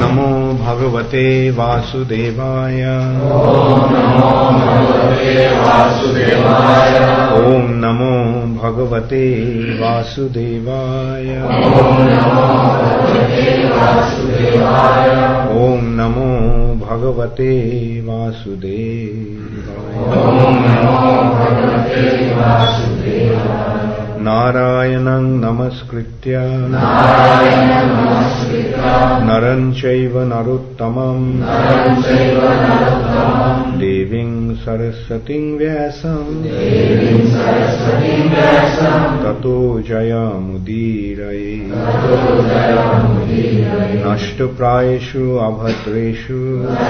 नमो भगवते वासुदेवाय। ओम नमो भगवते वासुदेवाय। ओम नमो भगवते वासुदेवाय। नारायणं नमस्कृत्य नरं चैव नरोत्तमं देवीं सरस्वतीं व्यासं ततो जयमुदीरये। नष्टप्रायेषु अभद्रेषु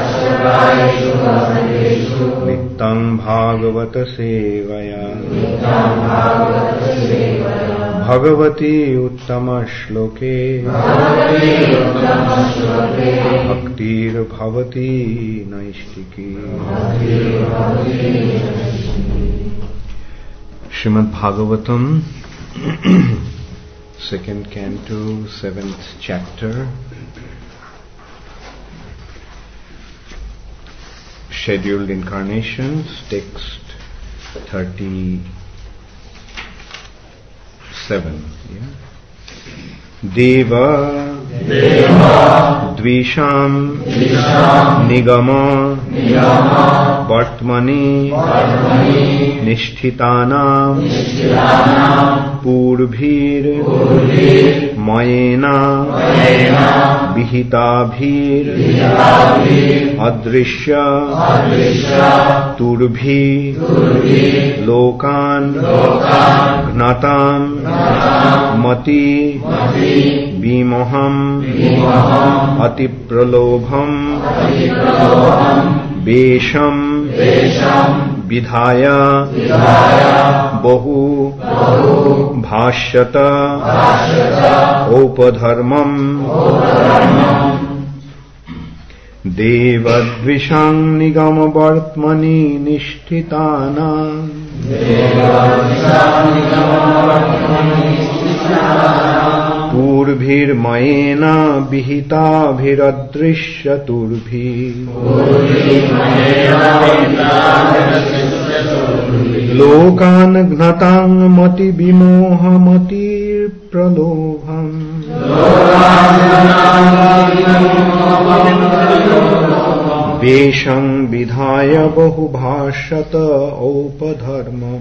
नित्यं भागवत सेवया भगवती उत्तम श्लोके भक्तिर्भवती नैष्टिकी। Shrimad Bhagavatam second canto, 7th chapter, scheduled incarnations, text 37. Yeah. Deva Dvisham Nigama Vartmani Nishthitanam Purvir Mayena Vihitabhir Adrishya Turbhi Lokan Gnatam Mati Vimoham Atipralobham Vesham Vidhaya Bahu Bhashyata Upadharmam Devadvishang Nigama Vartmani Nishtitana Purbhirmayena Vihitabhiradrishya Turbhi Lokan Gnatang Mati Vimohamatir Pralobham Vesham Vidhaya Bahu Bhashyata Upadharmam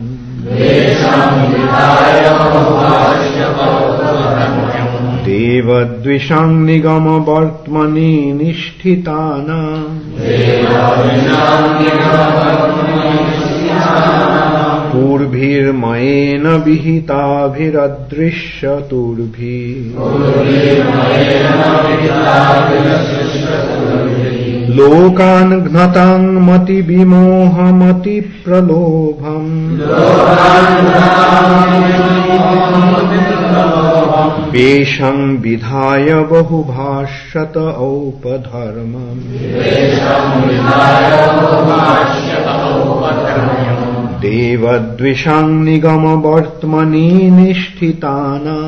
Devadvishang Nigama Vartmani Nishtitana Purvhirmayena Vihitabhiradrishya Turbhi Lokan Gnatang Mati Vimohamati Pralobham Vesham Vidhaya Bahu Bhashyata Upadharmam Devadvishang Nigama Vartmani Nishtitana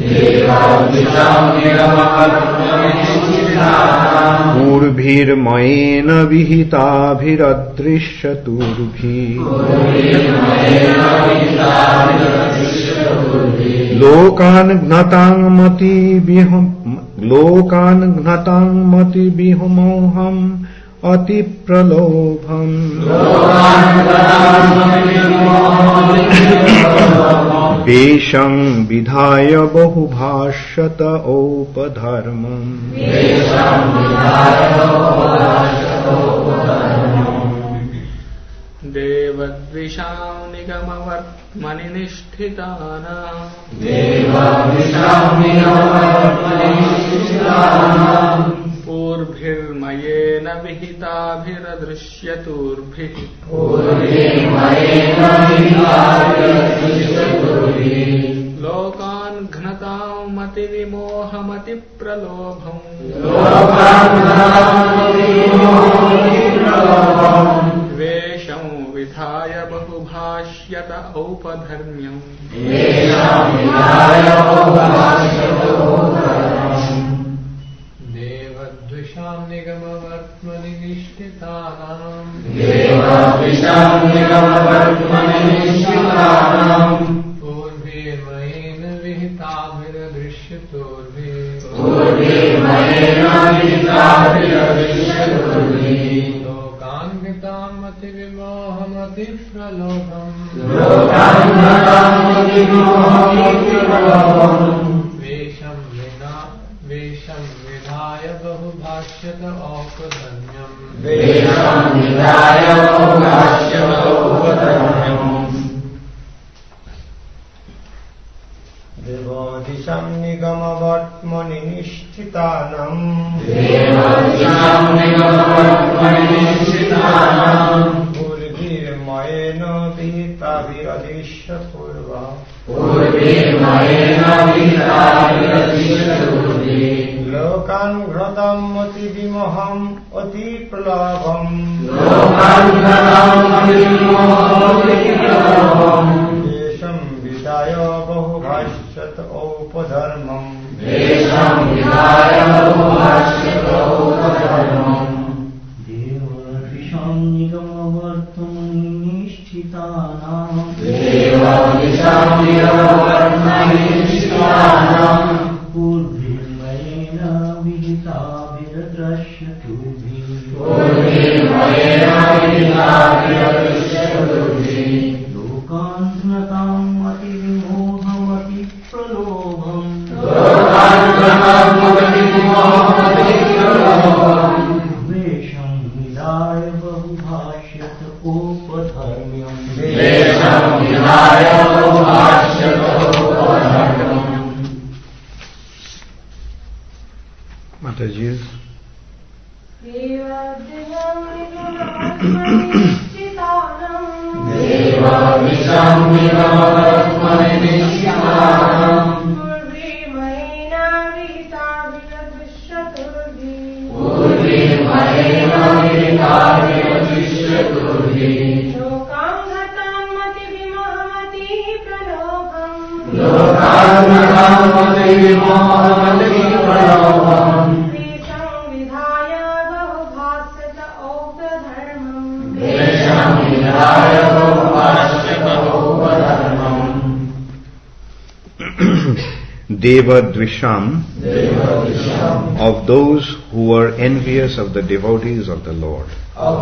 Purvhirmayena Vihitabhiradrishya Turbhi Lokan Gnatang Mati Vihomoham Atipralobham Vesham Vidhaya Bahu Bhashyata Upadharmam Devadvisham Nigama Vartmani Nishtitana Purvhirmayena Vihitabhiradrishya Turbhi Lokan Ghnatam Mati Vimohamati Pralobham Vesham Vidhaya Bahu Bhashyata Upadharmyam Devadvisham Nigamavartmani Nishtitanam Purvi Mahena Vihitabhira Drishyaturvi Lokan Gitam Mati Vimohamati Pralobham Vesham Vidhaya Bahubhashyata Aupadharmyam Devadisham Nigamavartmani Nishtitanam Purvir Mayena Vihitaviradishya Purva Lokan Ghratam Mati Vimoham Ati Pralabham Vesham Vidaya Bahubhashyat Aupadharmam Devadisham Nigamavartmani Nishtitanam Purvimmayena Vihitabhira Drishyaturvi Lokan Gnatam Mati Vimohamati Pralobham Vesham Vidaya Bahubhashyat Aupadharmyam Mataji's. Devadvisham, of those who were envious of the devotees of the Lord.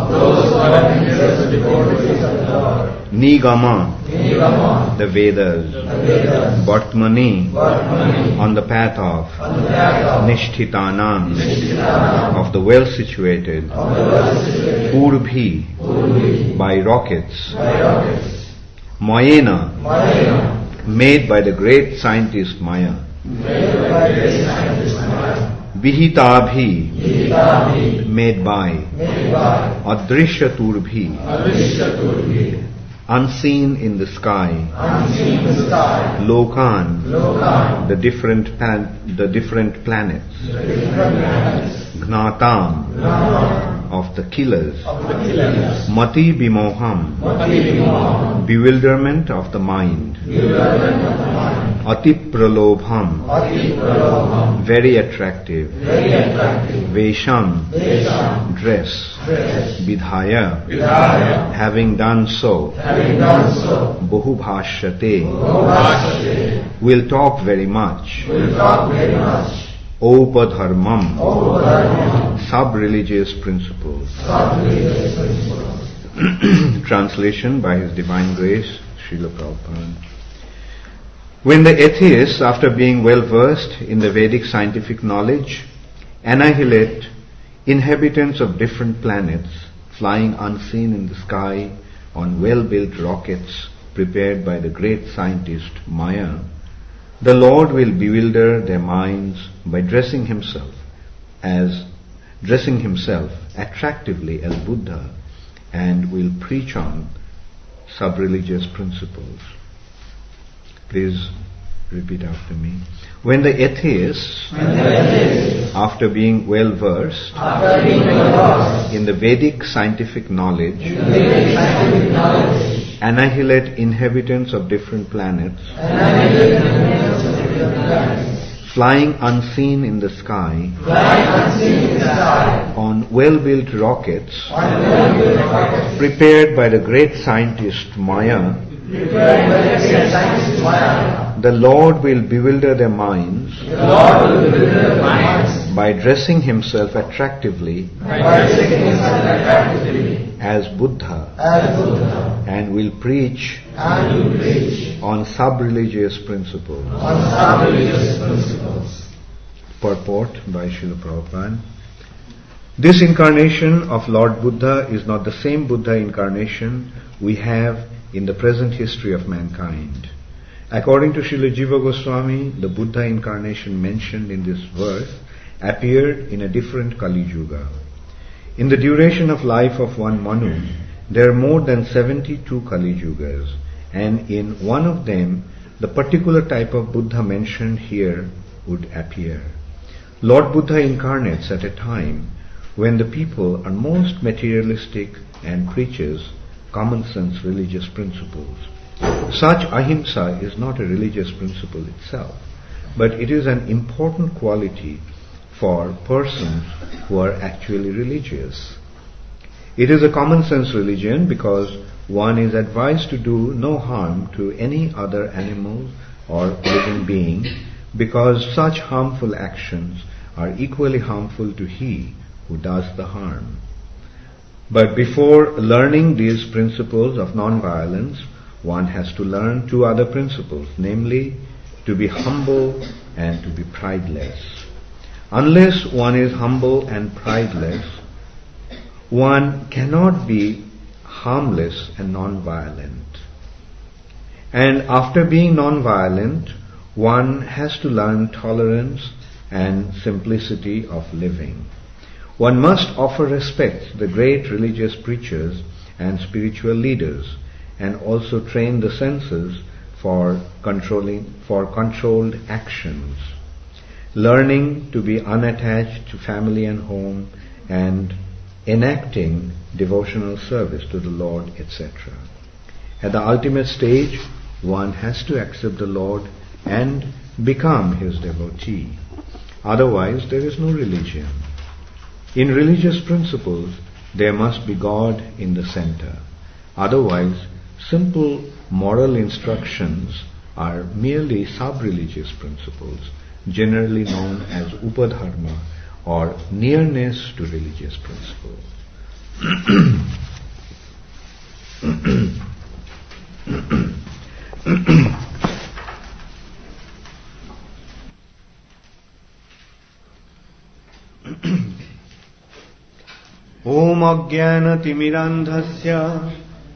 Nigama, the Vedas. Vartmani, on the path of. Nishtitanam, of the well-situated. Purvi, by rockets. Mayena, made by the great scientist Maya. Vihitabhi, made by. Adrishyaturbi, unseen in the sky. Lokan, the different planets. Gnatam, of the killers. Mati Bimoham, bewilderment of the mind. Ati Pralobham, very attractive. Vesham, dress. Vidhaya, having done so. Bahubhashyate, will talk very much. Aupadharmam, sub-religious principles. Translation by His Divine Grace, Srila Prabhupada. When the atheists, after being well versed in the Vedic scientific knowledge, annihilate inhabitants of different planets, flying unseen in the sky on well-built rockets prepared by the great scientist Maya, the Lord will bewilder their minds by dressing himself attractively as Buddha, and will preach on sub-religious principles. Please repeat after me. When the atheists, after being well versed in the Vedic scientific knowledge, annihilate inhabitants of different planets, flying unseen in the sky, on well-built rockets prepared by the great scientist Maya, the Lord will bewilder their minds by dressing himself attractively as Buddha, and will preach on sub-religious principles. Purport by Srila Prabhupada. This incarnation of Lord Buddha is not the same Buddha incarnation we have in the present history of mankind. According to Srila Jiva Goswami, the Buddha incarnation mentioned in this verse appeared in a different Kali Yuga. In the duration of life of one Manu, there are more than 72 Kali Yugas, and in one of them, the particular type of Buddha mentioned here would appear. Lord Buddha incarnates at a time when the people are most materialistic and preaches common sense religious principles. Such ahimsa is not a religious principle itself, but it is an important quality for persons who are actually religious. It is a common sense religion because one is advised to do no harm to any other animal or living being, because such harmful actions are equally harmful to he who does the harm. But before learning these principles of non-violence, one has to learn two other principles, namely, to be humble and to be prideless. Unless one is humble and prideless, one cannot be harmless and non-violent. And after being non-violent, one has to learn tolerance and simplicity of living. One must offer respect to the great religious preachers and spiritual leaders, and also train the senses for controlled actions, learning to be unattached to family and home, and enacting devotional service to the Lord, etc. At the ultimate stage, one has to accept the Lord and become his devotee. Otherwise, there is no religion. In religious principles, there must be God in the center. Otherwise, simple moral instructions are merely sub-religious principles, generally known as upadharma, or nearness to religious principles. Om Ajnana-timirandhasya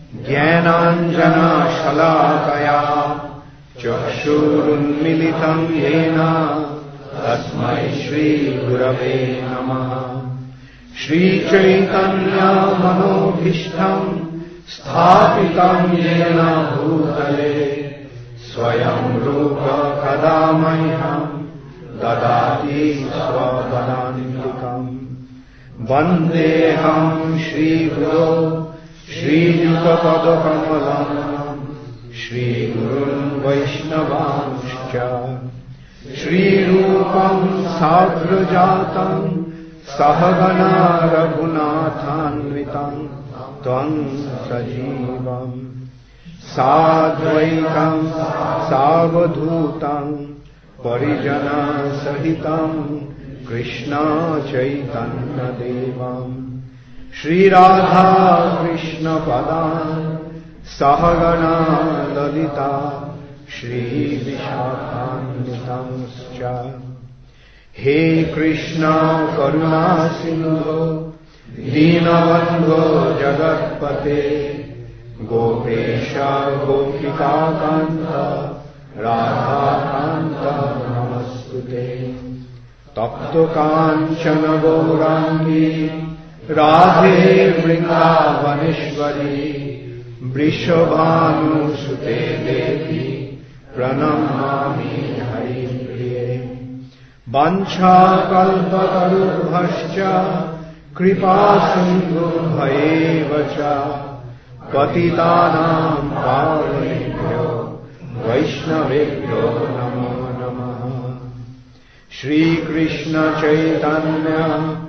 Jnananjana-shalakaya Chakshurunmilitam yena Tasmai Shri Gurave Namaha. Shri Chaitanya Manobhishtam Sthapitam yena bhutale Swayam Rupa Kadamahyam Dadati Swapadantikam. Vandeham Shri Guru Shri Yuta-pada-kamalam Shri Gurun Vaishnavanscha Shri Rupam Sagrajatam Sahagana Raghunathanvitam Tvam Sajivam Sadvaitam Savadhutam Parijana Sahitam Krishna Chaitanya Devam Shri Radha Krishna Padan Sahagana Lalita Shri Vishakhanvitamscha. He Krishna Karuna Sindhu Dinabandhu Jagatpate Gopesha Gopika Kanta Radha Kanta Namastute. Tapto Kanchana Gaurangi Radhe Vrindavaneshwari Vrishabhanu Sute Devi Pranamami Haripriye. Vancha kalpatarubhascha kripa sindhu bhayevacha patitanam pavanebhyo vaishnavebhyo namo namaha. Shri Krishna Chaitanya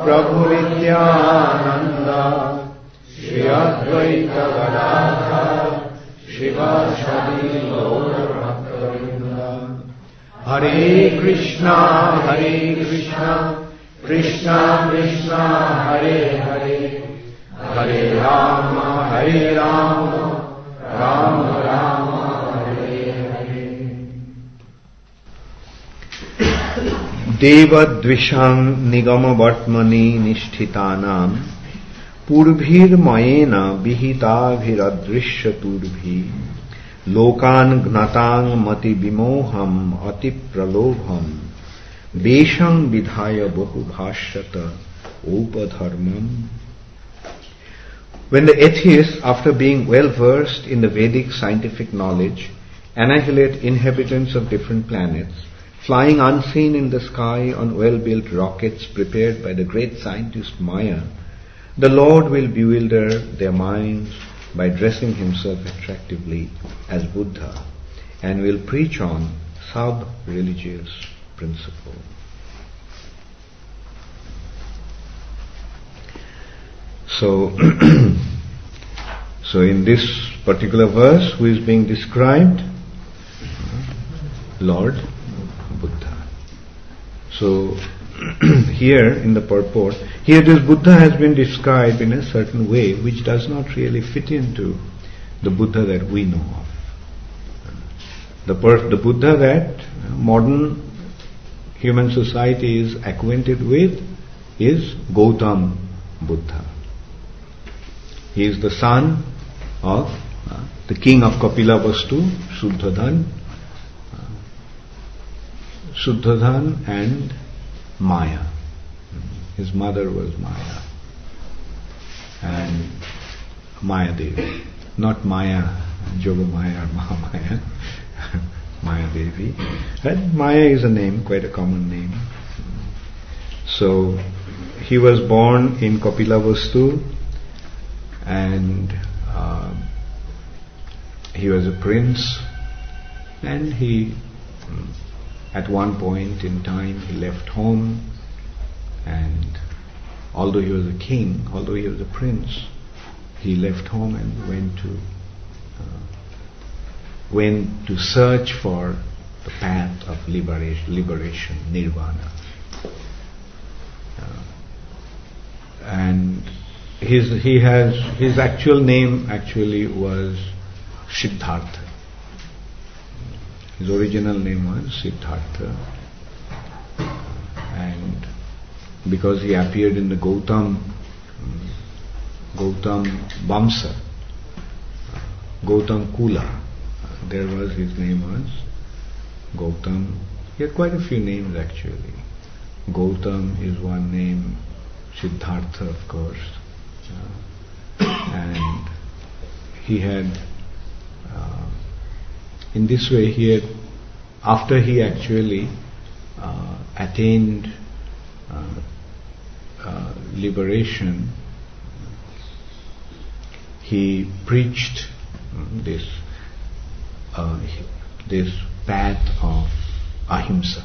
Prabhu Nityananda, Shri Advaita Gadadhar, Shivasadi Gaur Bhaktavinda. Hare Krishna, Krishna Krishna, Hare Hare, Hare Rama, Rama Rama, Hare Hare. Devadvisham Nigama Vatmani Nishthitanam Purvir Mayena Vihita Viradrishya Turbhi Lokan Gnatang Mati Vimoham Ati Pralobham Vesham Vidhaya Bahu Bhashyata Upadharmam. When the atheists, after being well versed in the Vedic scientific knowledge, annihilate inhabitants of different planets, flying unseen in the sky on well-built rockets prepared by the great scientist Maya, the Lord will bewilder their minds by dressing himself attractively as Buddha and will preach on sub-religious principle. So in this particular verse, who is being described? Lord Buddha. So here in the purport, here this Buddha has been described in a certain way which does not really fit into the Buddha that we know of. The Buddha that modern human society is acquainted with is Gautam Buddha. He is the son of the king of Kapilavastu, Shuddhadhan and Maya. His mother was Maya. And Maya Devi. Not Maya, Jogamaya or Mahamaya. Maya Devi. And Maya is a name, quite a common name. So he was born in Kapilavastu and he was a prince, and he at one point in time he left home, and although he was a king, although he was a prince, he left home and went to search for the path of liberation, nirvana. And his actual name actually was Siddhartha. His original name was Siddhartha, and because he appeared in the Gautam Vamsa, Gautam Kula, there was his name was Gautam. He had quite a few names actually. Gautam is one name, Siddhartha of course, and he had in this way he had, after he actually attained liberation, he preached this path of ahimsa.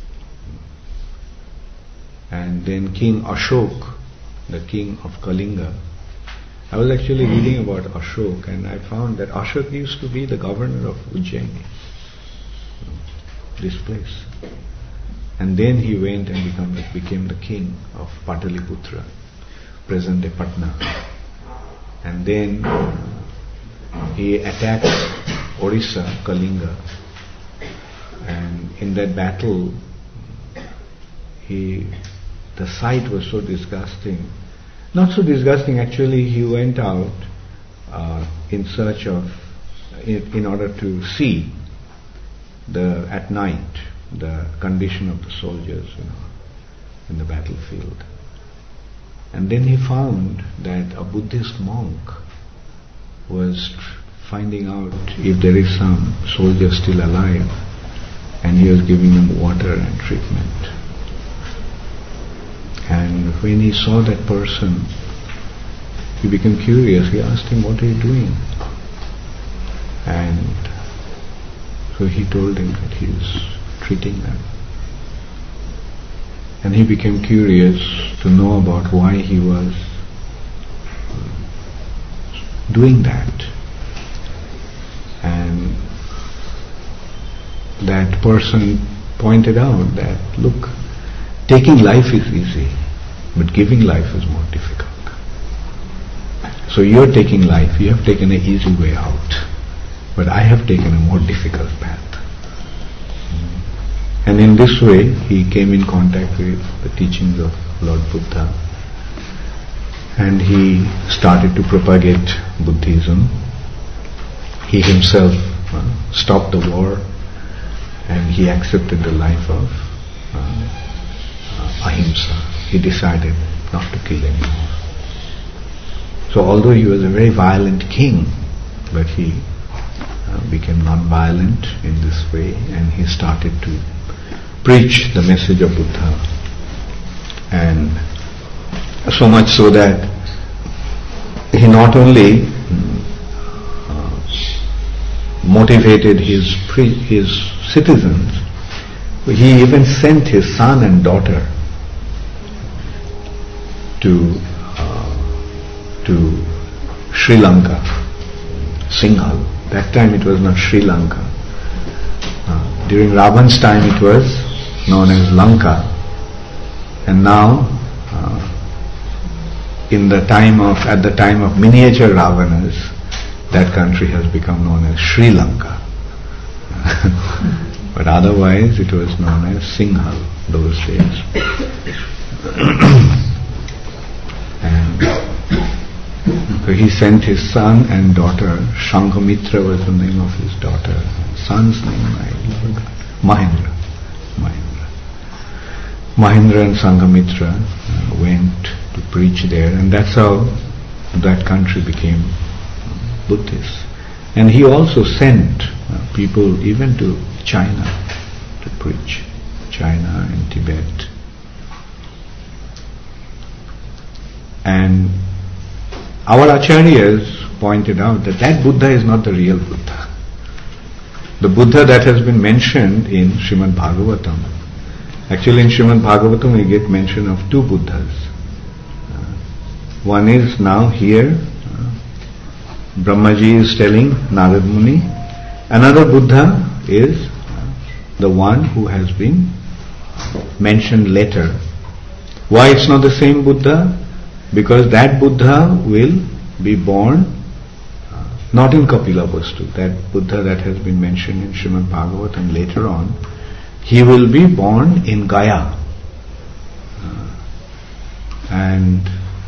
And then King Ashok, the king of Kalinga, I was actually reading about Ashok, and I found that Ashok used to be the governor of Ujjaini, this place. And then he went and became the king of Pataliputra, present-day Patna. And then he attacked Orissa, Kalinga, and in that battle, the sight was so disgusting. Not so disgusting, actually. He went out in search of, in order to see at night the condition of the soldiers, in the battlefield. And then he found that a Buddhist monk was finding out if there is some soldier still alive, and he was giving them water and treatment. And when he saw that person, he became curious. He asked him, "What are you doing?" And so he told him that he is treating them. And he became curious to know about why he was doing that. And that person pointed out that, look, taking life is easy, but giving life is more difficult. So you're taking life, you have taken an easy way out, but I have taken a more difficult path. And in this way, he came in contact with the teachings of Lord Buddha, and he started to propagate Buddhism. He himself stopped the war, and he accepted the life of ahimsa. He decided not to kill anyone. So although he was a very violent king, but he became non-violent in this way, and he started to preach the message of Buddha. And so much so that he not only motivated his citizens, he even sent his son and daughter to Sri Lanka, Singhal. That time it was not Sri Lanka. During Ravan's time it was known as Lanka, and now at the time of miniature Ravanas, that country has become known as Sri Lanka. But otherwise it was known as Singhal those days. And so he sent his son and daughter. Shankhamitra was the name of his daughter. Son's name, I forgot. Mahendra. Mahendra and Shankhamitra went to preach there, and that's how that country became Buddhist. And he also sent people even to China to preach. China and Tibet. And our acharyas pointed out that Buddha is not the real Buddha. The Buddha that has been mentioned in Srimad Bhagavatam. Actually in Srimad Bhagavatam we get mention of two Buddhas. One is now here, Brahmaji is telling Narad Muni. Another Buddha is the one who has been mentioned later. Why it's not the same Buddha? Because that Buddha will be born not in Kapilavastu. That Buddha that has been mentioned in Srimad Bhagavatam later on, he will be born in Gaya. And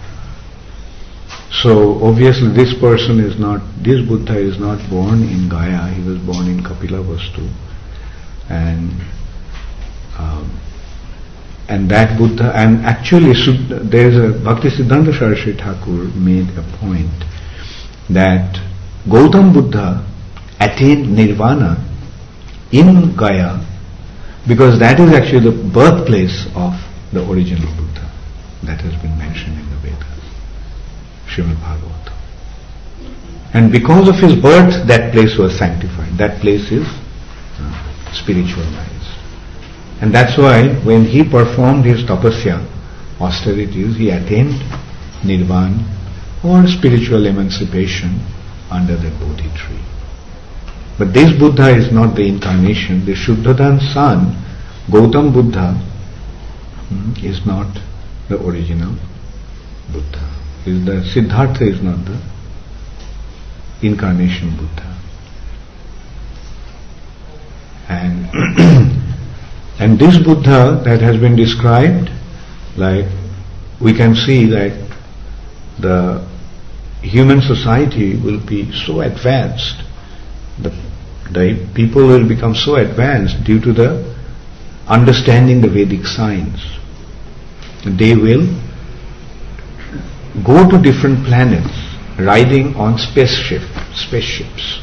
so obviously this Buddha is not born in Gaya, he was born in Kapilavastu. And that Buddha, and actually there's a Bhaktisiddhanta Saraswati Thakur made a point that Gautam Buddha attained Nirvana in Gaya because that is actually the birthplace of the original Buddha that has been mentioned in the Vedas, Srimad Bhagavatam. And because of his birth, that place was sanctified. That place is spiritualized. And that's why when he performed his tapasya, austerities, he attained nirvana or spiritual emancipation under the Bodhi tree. But this Buddha is not the incarnation. The Shuddhadan's son, Gautam Buddha, is not the original Buddha. Siddhartha is not the incarnation Buddha. And this Buddha that has been described, like we can see that the human society will be so advanced, the people will become so advanced due to the understanding the Vedic science. They will go to different planets riding on spaceships.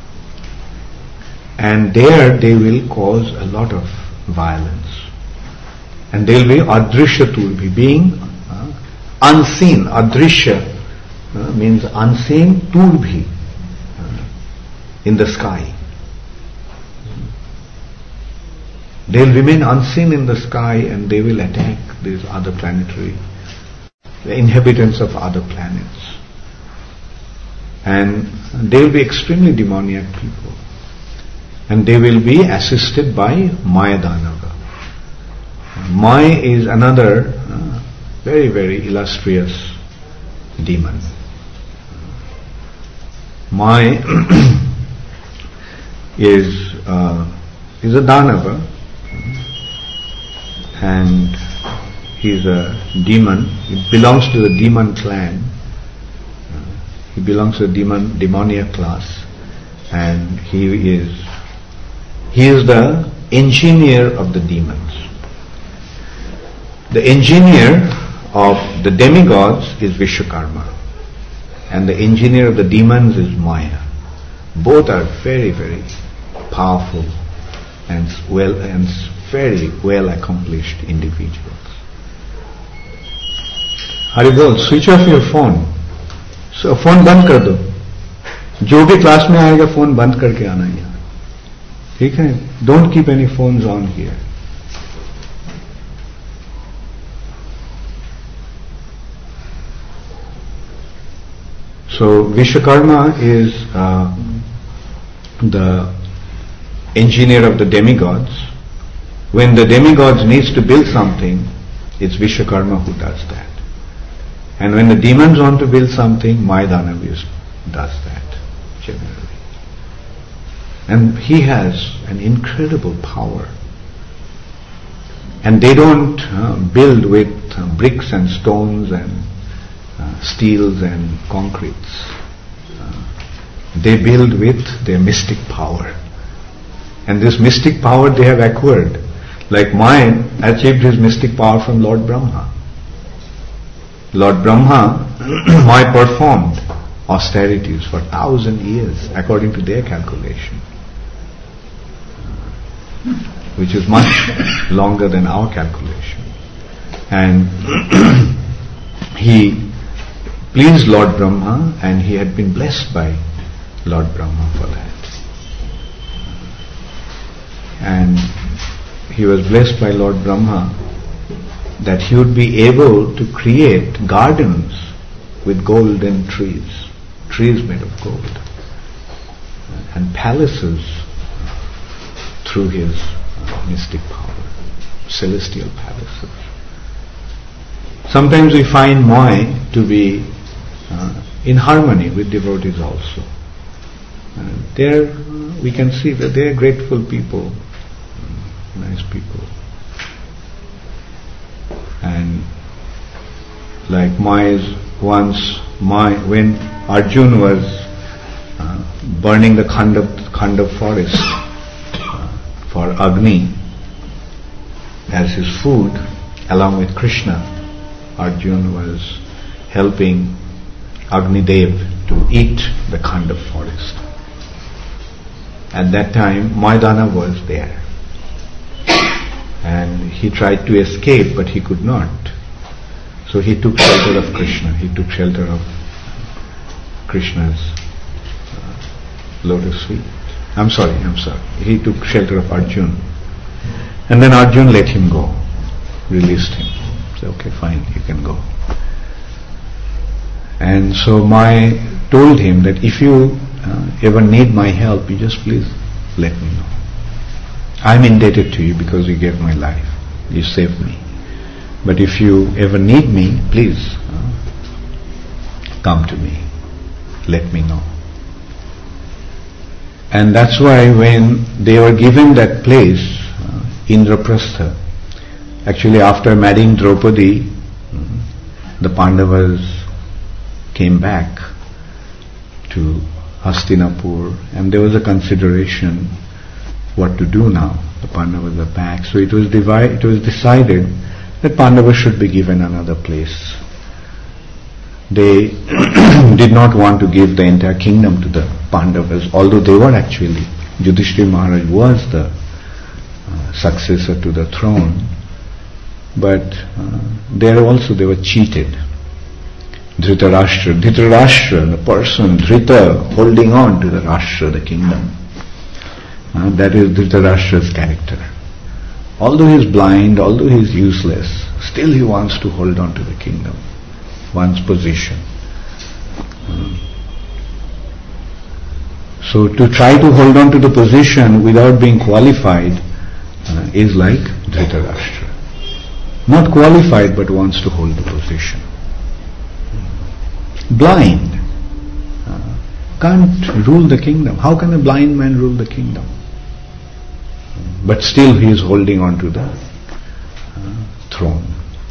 And there they will cause a lot of violence. And there will be adrishya turbi, being unseen. Adrishya means unseen, turbi, They'll remain unseen in the sky and they will attack these other planetary, the inhabitants of other planets. And they will be extremely demoniac people. And they will be assisted by Maya Danava. Maya is another very, very illustrious demon. Maya is a Danava, and he is a demon. He belongs to the demon clan. He belongs to the demoniac class, and he is the engineer of the demons. The engineer of the demigods is Vishwakarma, and the engineer of the demons is Maya. Both are very, very powerful and very well accomplished individuals. Haribol, switch off your phone. So phone बंद कर दो. जो भी class में आएगा phone बंद करके आना यहाँ. ठीक है? Don't keep any phones on here. So Vishwakarma is the engineer of the demigods. When the demigods needs to build something, it's Vishwakarma who does that. And when the demons want to build something, Mayadana does that, generally. And he has an incredible power. And they don't build with bricks and stones and steels and concretes. They build with their mystic power. And this mystic power they have acquired. Like Maya achieved his mystic power from Lord Brahma. Lord Brahma, Maya performed austerities for 1,000 years according to their calculation, which is much longer than our calculation. And he pleased Lord Brahma, and he had been blessed by Lord Brahma for that. And he was blessed by Lord Brahma that he would be able to create gardens with golden trees made of gold, and palaces through his mystic power, celestial palaces. Sometimes we find Maya to be in harmony with devotees also. There we can see that they are grateful people, nice people. And like when Arjuna was burning the Khandav forest for Agni as his food, along with Krishna, Arjuna was helping Agni Dev to eat the Khandav forest. At that time, Mayadana was there. And he tried to escape, but he could not. So he took shelter of Krishna. He took shelter of Krishna's lotus feet. I'm sorry. He took shelter of Arjuna. And then Arjuna let him go, released him. Said, okay, fine, you can go. And so Maya told him that if you ever need my help, you just please let me know. I'm indebted to you because you gave my life. You saved me. But if you ever need me, please come to me. Let me know. And that's why when they were given that place, Indraprastha, actually after marrying Draupadi, the Pandavas came back to Hastinapur, and there was a consideration what to do now. The Pandavas are back. So it was decided that Pandavas should be given another place. They did not want to give the entire kingdom to the Pandavas, although they were actually, Yudhishthira Maharaj was the successor to the throne, but there also they were cheated. Dhritarashtra, the person, Dhrita, holding on to the Rashtra, the kingdom. That is Dhritarashtra's character. Although he is blind, although he is useless, still he wants to hold on to the kingdom, one's position. So to try to hold on to the position without being qualified is like Dhritarashtra. Not qualified but wants to hold the position. Blind. Can't rule the kingdom. How can a blind man rule the kingdom? But still he is holding on to the throne.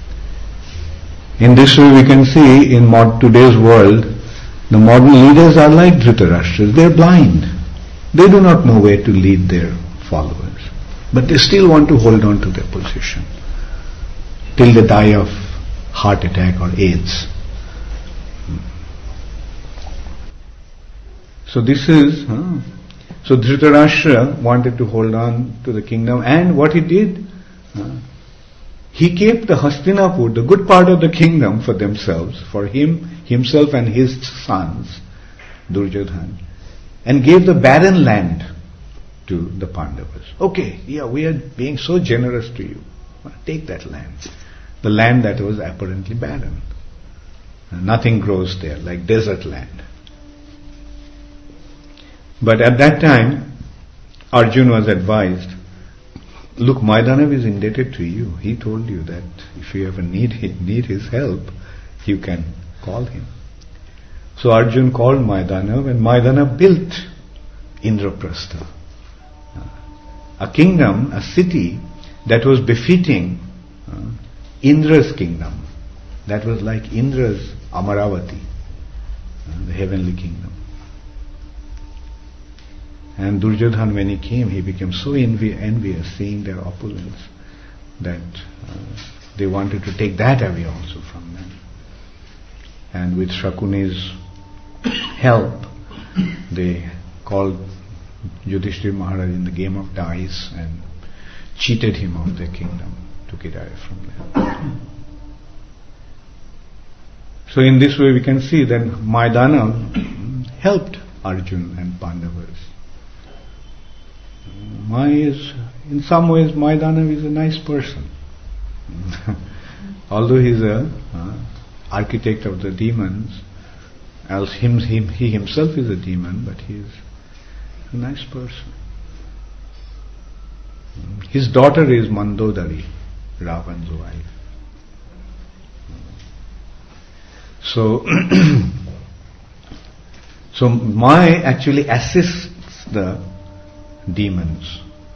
In this way we can see in today's world, the modern leaders are like Dhritarashtra. They are blind. They do not know where to lead their followers. But they still want to hold on to their position till they die of heart attack or AIDS. So this is, so Dhritarashtra wanted to hold on to the kingdom, and what he did, he kept the Hastinapur, the good part of the kingdom, for themselves, for himself and his sons, Duryodhana, and gave the barren land to the Pandavas. Okay, we are being so generous to you. Take that land. The land that was apparently barren. Nothing grows there, like desert land. But at that time, Arjuna was advised, look, Maidanav is indebted to you. He told you that if you ever need his help, you can call him. So Arjuna called Maidanav, and Maidanav built Indraprastha, a kingdom, a city that was befitting Indra's kingdom. That was like Indra's Amaravati, the heavenly kingdom. And Duryodhana, when he came, he became so envious seeing their opulence that they wanted to take that away also from them. And with Shakuni's help, they called Yudhishthira Maharaj in the game of dice and cheated him of their kingdom, took it away from them. So in this way we can see that Maidana helped Arjuna and Pandavas. In some ways, Maidanav is a nice person. Although he is a architect of the demons, else he himself is a demon, but he is a nice person. His daughter is Mandodari, Ravan's wife. So Maya actually assists the demons.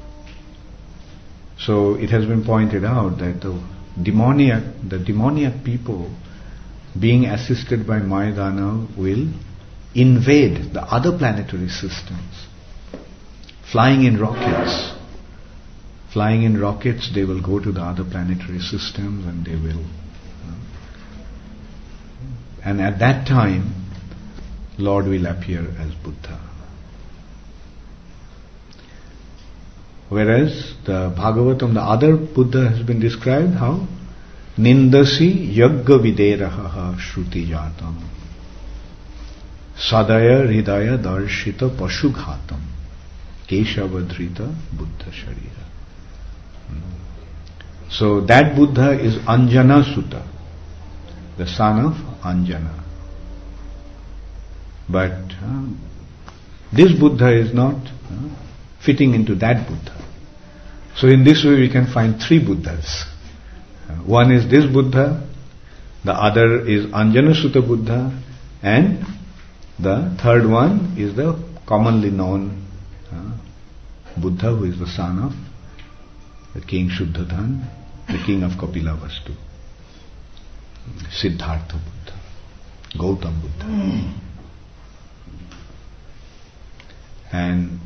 So it has been pointed out that the demoniac people, being assisted by Maidana, will invade the other planetary systems, flying in rockets. Flying in rockets, they will go to the other planetary systems, and they will. And at that time, Lord will appear as Buddha. Whereas the Bhagavatam, the other Buddha has been described how? Nindasi yagga videraha shruti jatam sadaya hridaya darshita pashughatam keshavadhrita buddha sharira. So that Buddha is Anjana Sutta, the son of Anjana. But this Buddha is not fitting into that Buddha. So in this way we can find three Buddhas. One is this Buddha, the other is Anjana Sutta Buddha, and the third one is the commonly known Buddha, who is the son of the King Shuddhadhan, the king of Kapilavastu, Siddhartha Buddha, Gautam Buddha. And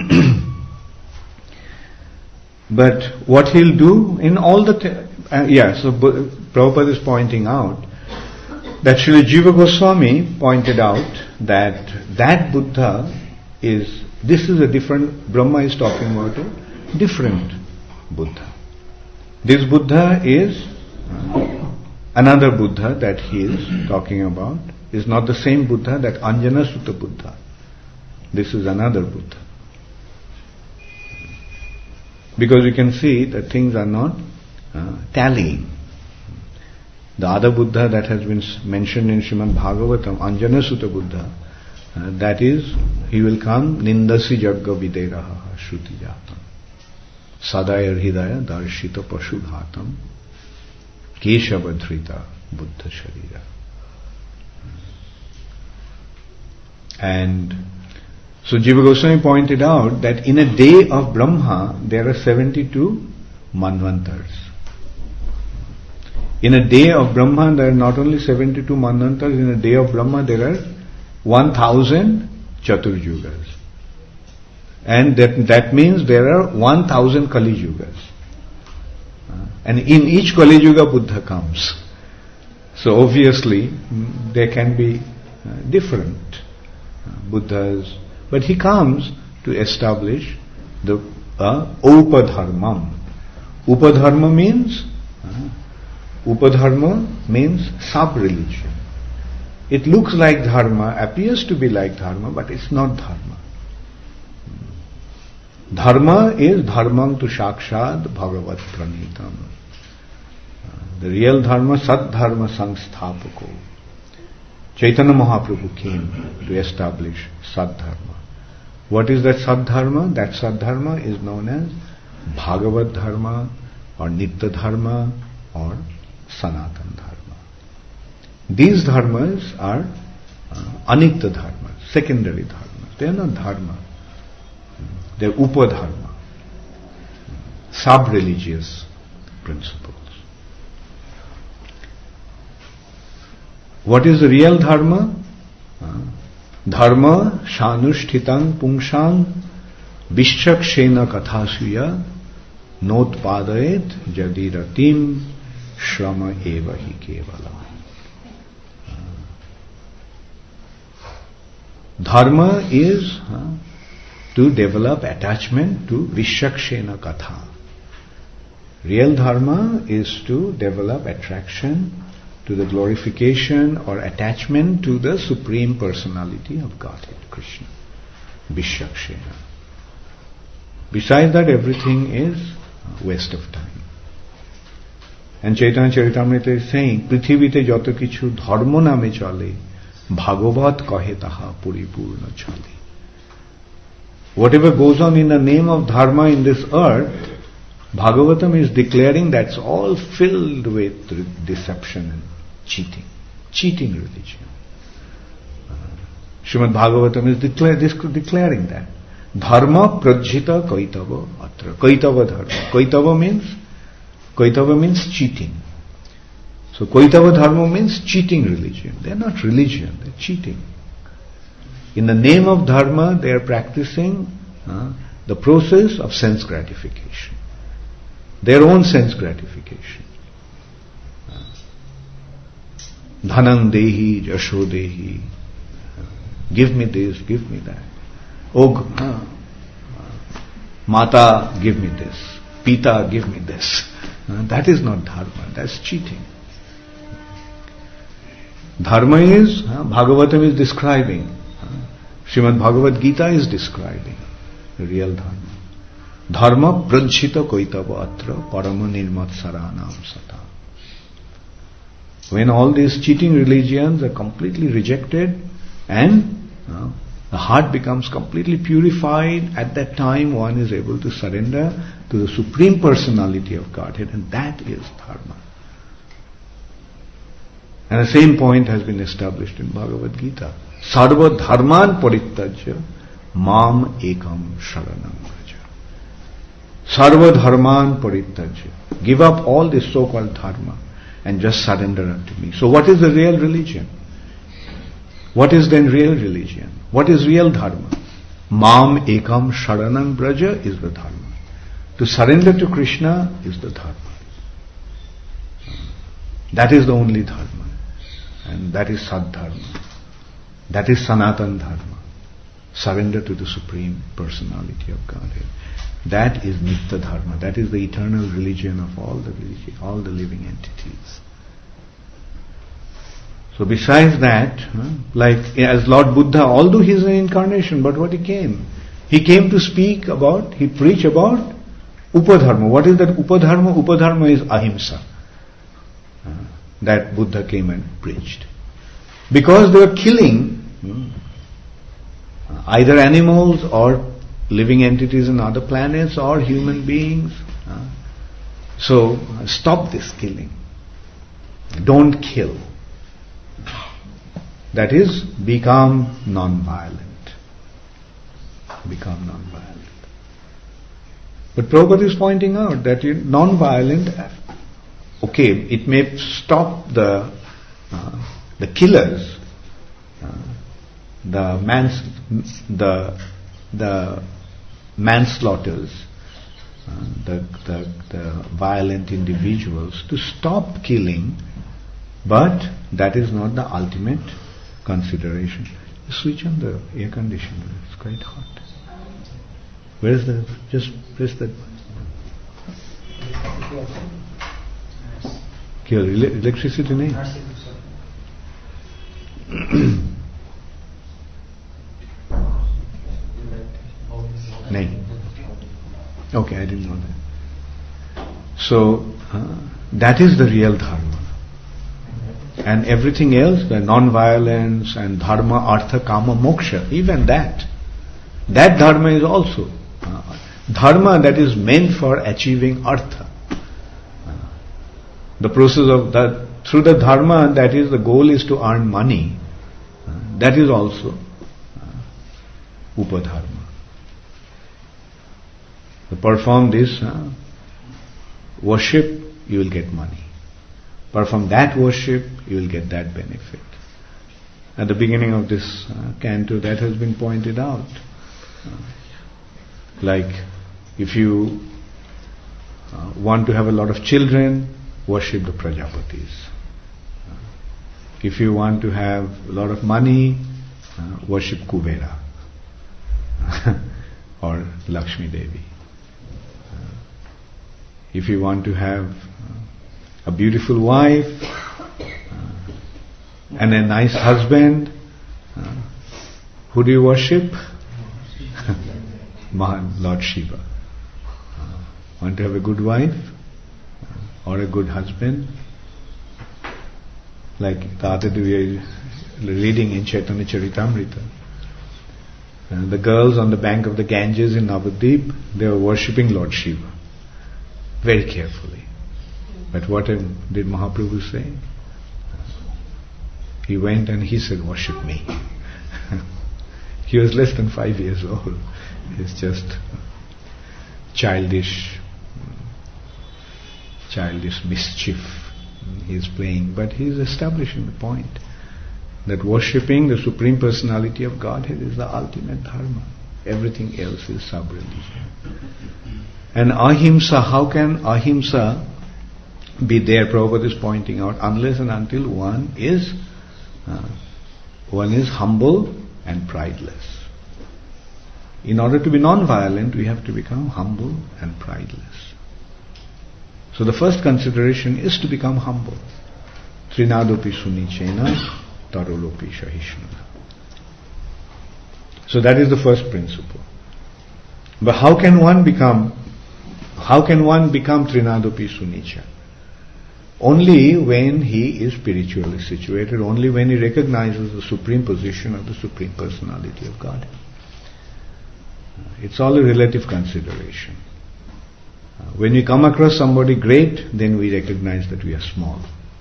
but what he'll do in all the so Prabhupada is pointing out that Srila Jiva Goswami pointed out that Buddha this is a different, Brahma is talking about a different Buddha. This Buddha is another Buddha that he is talking about, is not the same Buddha that Anjana Sutta Buddha. This is another Buddha. Because you can see that things are not tallying. The other Buddha that has been mentioned in Srimad Bhagavatam, Anjana Sutta Buddha, that is, he will come, Nindasi Jagga Videraha Shruti Jatam, Sadaya Hridaya Darshita Pashudhatam, Keshavadhrita Buddha Sharira. And so Jiva Goswami pointed out that in a day of Brahma, there are 72 Manvantars. In a day of Brahma, there are not only 72 Manvantars, in a day of Brahma, there are 1000 Chaturjugas. And that means there are 1000 Kali Yugas. And in each Kali Yuga, Buddha comes. So obviously, there can be different Buddhas. But he comes to establish the Upadharmam. Upadharma means sub-religion. It looks like dharma, appears to be like dharma, but it's not dharma. Dharma is dharmam tu shakshad bhagavat pranitam. The real dharma, sad-dharma samsthapako. Chaitanya Mahaprabhu came to establish sad-dharma. What is that sad-dharma? That sad-dharma is known as Bhagavad Dharma or Nitya Dharma or Sanatan Dharma. These dharmas are anitya dharmas, secondary dharmas. They are not dharma. They are upadharma, sub-religious principles. What is the real dharma? Dharma shanushthitam pungshan vishchakshena kathasuya notpadayet jadiratim shrama eva hi kevala. Dharma is to develop attachment to vishchakshena katha. Real dharma is to develop attraction to the glorification or attachment to the Supreme Personality of Godhead, Krishna. Vishchakshena. Besides that, everything is waste of time. And Chaitanya Charitamrita is saying, Prithivite jato kichu dharma name chale, Bhagavat kahe taha puripurna chale. Whatever goes on in the name of dharma in this earth, Bhagavatam is declaring that's all filled with deception and cheating religion. Srimad Bhagavatam is declaring that. Dharma prajhita kaitava atra. Kaitava dharma. Kaitava means cheating. So kaitava dharma means cheating religion. They are not religion, they are cheating. In the name of dharma, they are practicing the process of sense gratification. Their own sense gratification. Dhanam dehi, jasho dehi. Give me this, give me that. Oh, Mata, give me this. Pita, give me this. That is not dharma, that's cheating. Dharma is, Bhagavatam is describing. Srimad Bhagavad Gita is describing the real dharma. Dharma prajhita koitava atra parama nirmat saranam sata. When all these cheating religions are completely rejected and the heart becomes completely purified, at that time one is able to surrender to the Supreme Personality of Godhead, and that is dharma. And the same point has been established in Bhagavad Gita. Sarva dharman parittajya mam ekam sharanam vraja. Sarva dharman parittajya. Give up all this so-called dharma and just surrender unto me. So what is the real religion? What is then real religion? What is real dharma? Mam ekam sharanam vraja is the dharma. To surrender to Krishna is the dharma. That is the only dharma. And that is Sad-dharma. That is Sanatan Dharma. Surrender to the Supreme Personality of Godhead. That is Nitya Dharma. That is the eternal religion of all the living entities. So besides that, like as Lord Buddha, although he is an incarnation, but what he came to speak about, he preached about Upadharma. What is that Upadharma? Upadharma is ahimsa. That Buddha came and preached. Because they were killing either animals or living entities on other planets or human beings. So stop this killing. Don't kill. That is, become non-violent. Become non-violent. But Prabhupada is pointing out that non-violent, okay, it may stop the killers, the manslaughters, the violent individuals to stop killing, but that is not the ultimate consideration. Switch on the air conditioner, it's quite hot. Where is the, just press that button. Electricity nahi? Nahi. Okay, I didn't know that. So, that is the real dharma. And everything else, the non-violence and dharma, artha, kama, moksha, even that dharma is also dharma that is meant for achieving artha. The process of that, through the dharma, that is the goal is to earn money. That is also upadharma. To perform this worship, you will get money. Perform that worship, you will get that benefit. At the beginning of this canto, that has been pointed out. Like, if you want to have a lot of children, worship the Prajapatis. If you want to have a lot of money, worship Kubera or Lakshmi Devi. If you want to have a beautiful wife and a nice husband, who do you worship? Mahan, Lord Shiva. Want to have a good wife or a good husband? Like the other day we were reading in Chaitanya Charitamrita. The girls on the bank of the Ganges in Navadvip, they were worshipping Lord Shiva very carefully. But what did Mahaprabhu say? He went and he said, worship me. He was less than 5 years old. He's just childish mischief he's playing. But he's establishing the point that worshipping the Supreme Personality of Godhead is the ultimate dharma. Everything else is sub-religion. And ahimsa, how can ahimsa be there? Prabhupada is pointing out, unless and until one is humble and prideless. In order to be non-violent, we have to become humble and prideless. So the first consideration is to become humble. Trinadopi sunichena tarulopi shahishnuna. So that is the first principle. But how can one become trinadopi sunicha? Only when he is spiritually situated, only when he recognizes the supreme position of the Supreme Personality of Godhead. It's all a relative consideration. When we come across somebody great, then we recognize that we are small.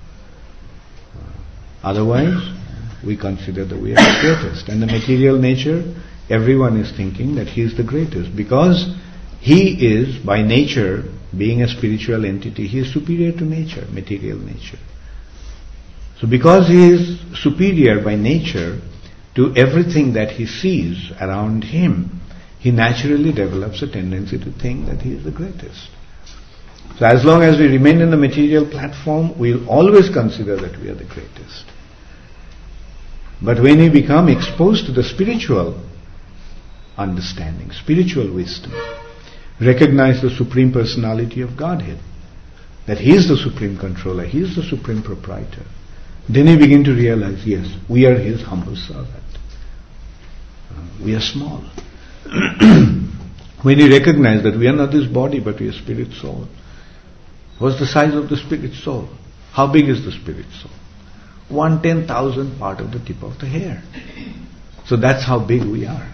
Otherwise, we consider that we are the greatest. And the material nature, everyone is thinking that he is the greatest, because he is, by nature, being a spiritual entity, he is superior to nature, material nature. So because he is superior by nature to everything that he sees around him, he naturally develops a tendency to think that he is the greatest. So as long as we remain in the material platform, we will always consider that we are the greatest. But when we become exposed to the spiritual understanding, spiritual wisdom, recognize the Supreme Personality of Godhead, that He is the Supreme Controller, He is the Supreme Proprietor, then we begin to realize, yes, we are His humble servant. We are small. When you recognize that we are not this body but we are spirit soul. What's the size of the spirit soul? How big is the spirit soul? 1/10,000th part of the tip of the hair. So that's how big we are.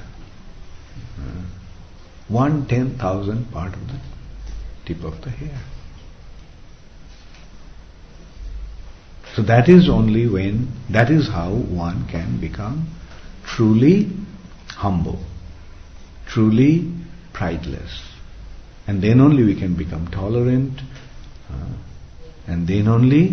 1/10,000th part of the tip of the hair. So that is how one can become truly humble, truly prideless. And then only we can become tolerant, and then only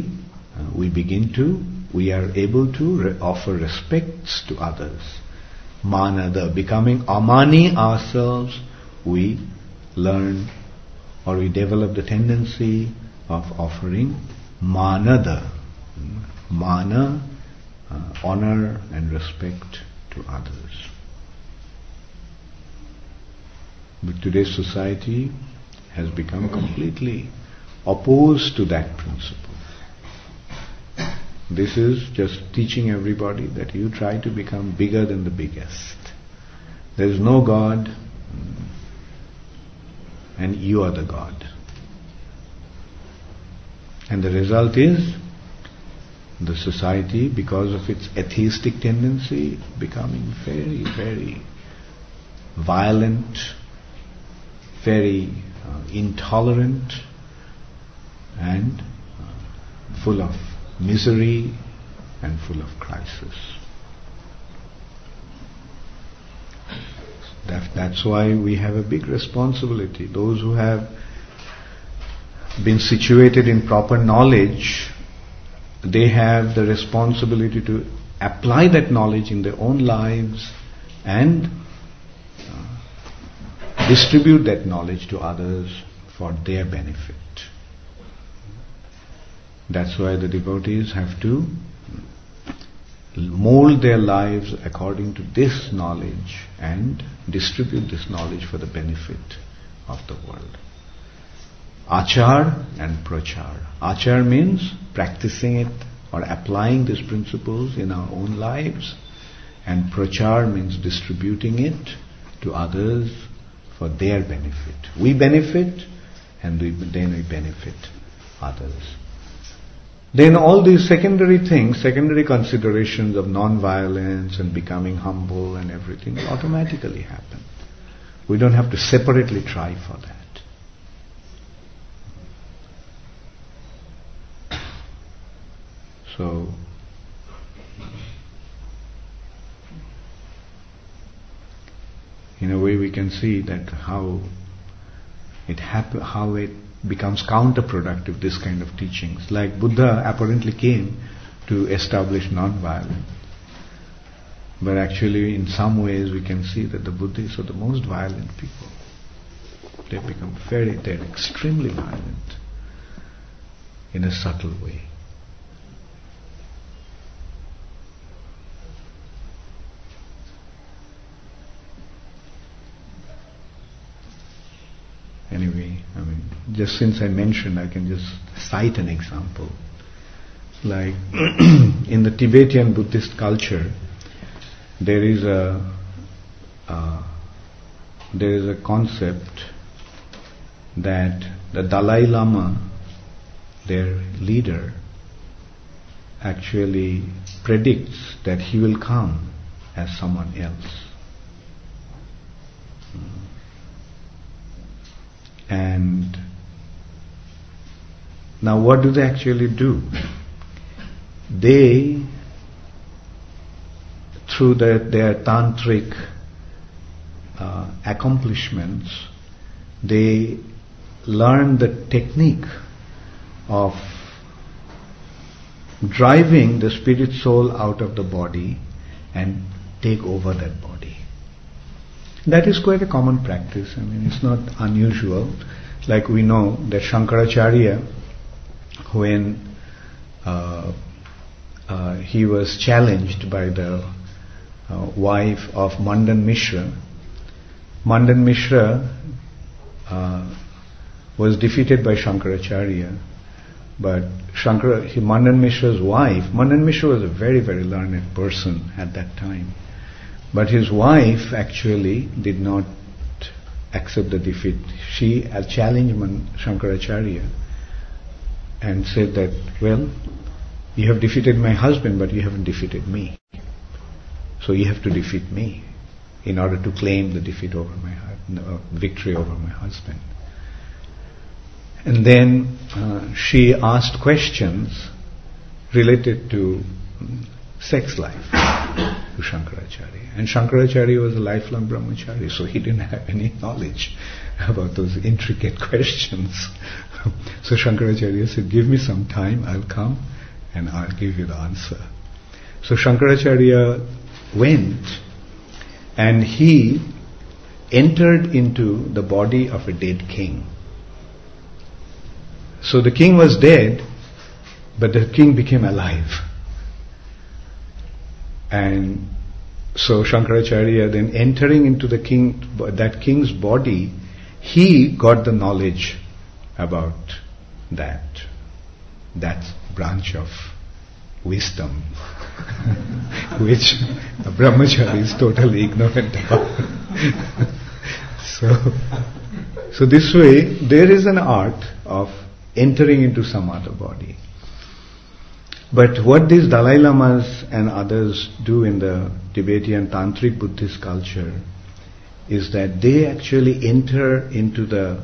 we are able to offer respects to others. Manada, becoming amani ourselves, we learn or we develop the tendency of offering manada, mana, honor and respect to others. But today's society has become completely opposed to that principle. This is just teaching everybody that you try to become bigger than the biggest. There is no God, and you are the God. And the result is the society, because of its atheistic tendency, becoming very, very violent, very intolerant, and full of misery and full of crisis. That's why we have a big responsibility. Those who have been situated in proper knowledge, they have the responsibility to apply that knowledge in their own lives and distribute that knowledge to others for their benefit. That's why the devotees have to mold their lives according to this knowledge and distribute this knowledge for the benefit of the world. Achar and prachar. Achar means practicing it or applying these principles in our own lives, and prachar means distributing it to others for their benefit. We benefit, and then we benefit others. Then all these secondary things, secondary considerations of non-violence and becoming humble and everything will automatically happen. We don't have to separately try for that. So, in a way we can see that how it becomes counterproductive, this kind of teachings. Like Buddha apparently came to establish non-violence. But actually in some ways we can see that the Buddhists are the most violent people. They're extremely violent in a subtle way. Anyway, just since I mentioned, I can just cite an example. Like in the Tibetan Buddhist culture, there is a concept that the Dalai Lama, their leader, actually predicts that he will come as someone else. And now what do they actually do? They, through their tantric accomplishments, they learn the technique of driving the spirit soul out of the body and take over that body. That is quite a common practice. It's not unusual. Like we know that Shankaracharya, when he was challenged by the wife of Mandan Mishra was defeated by Shankaracharya. But Mandan Mishra's wife, Mandan Mishra was a very, very learned person at that time. But his wife actually did not accept the defeat. She challenged Shankaracharya and said that, well, you have defeated my husband, but you haven't defeated me. So you have to defeat me in order to claim the defeat over victory over my husband. And then she asked questions related to sex life to Shankaracharya. And Shankaracharya was a lifelong brahmachari, so he didn't have any knowledge about those intricate questions. So Shankaracharya said, give me some time, I'll come and I'll give you the answer. So Shankaracharya went and he entered into the body of a dead king. So the king was dead, but the king became alive. And so Shankaracharya, then entering into that king's body, he got the knowledge about that branch of wisdom which a brahmachari is totally ignorant about. So this way, there is an art of entering into some other body. But what these Dalai Lamas and others do in the Tibetan Tantric Buddhist culture is that they actually enter into the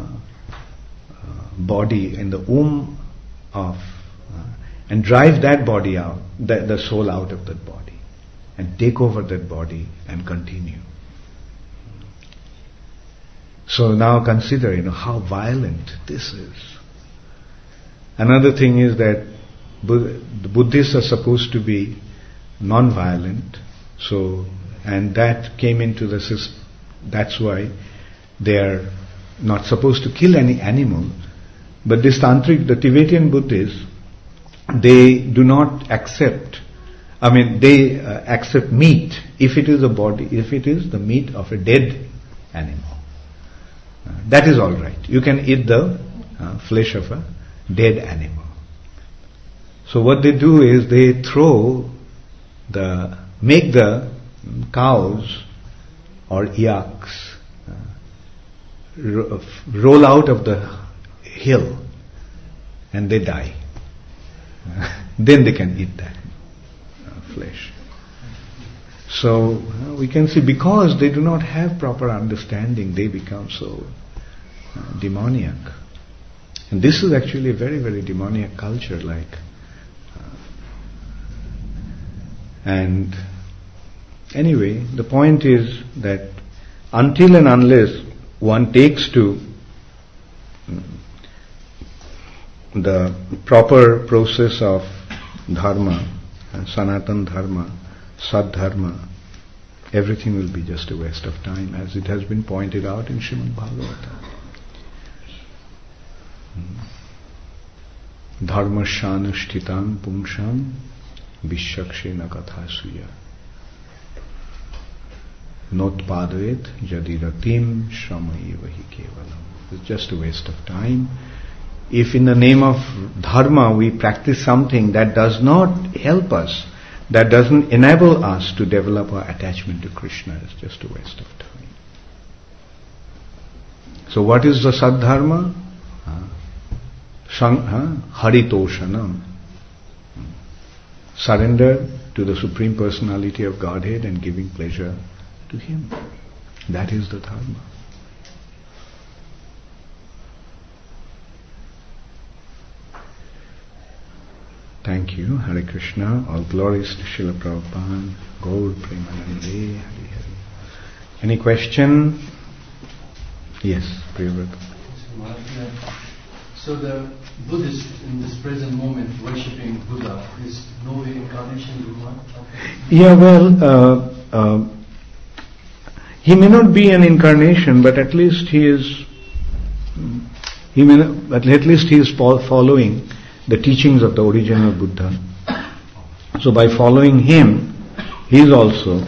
body, in the womb of, and drive that body out, the soul out of that body, and take over that body and continue. So now consider, how violent this is. Another thing is that the Buddhists are supposed to be non-violent, and that came into the system. That's why they are not supposed to kill any animal. But the Tibetan Buddhists, they do not accept. They accept meat if it is the meat of a dead animal. That is all right. You can eat the flesh of a dead animal. So what they do is they make the cows or yaks roll out of the hill and they die. Then they can eat that flesh. So we can see, because they do not have proper understanding, they become so demoniac. And this is actually a very, very demoniac culture, and anyway, the point is that until and unless one takes to the proper process of dharma, Sanatan dharma, Sadharma, everything will be just a waste of time, as it has been pointed out in Srimad Bhagavatam. Dharmashanashtitam pumsham vishakshena kathasuya notpadvet jadiratim shramaivahi kevalam. It's just a waste of time. If in the name of dharma we practice something that does not help us, that doesn't enable us to develop our attachment to Krishna, it's just a waste of time. So what is the Sadharma? Haritoshanam. Surrender to the Supreme Personality of Godhead and giving pleasure to Him. That is the Dharma. Thank you. Hare Krishna. All glories to Srila Prabhupada. Gaur Premanande. Hare Hare. Any question? Yes, Priyavrata. So the Buddhist in this present moment worshipping Buddha is no way incarnation Buddha? Yeah, well, he may not be an incarnation, but at least he is following the teachings of the original Buddha. So by following him, he is also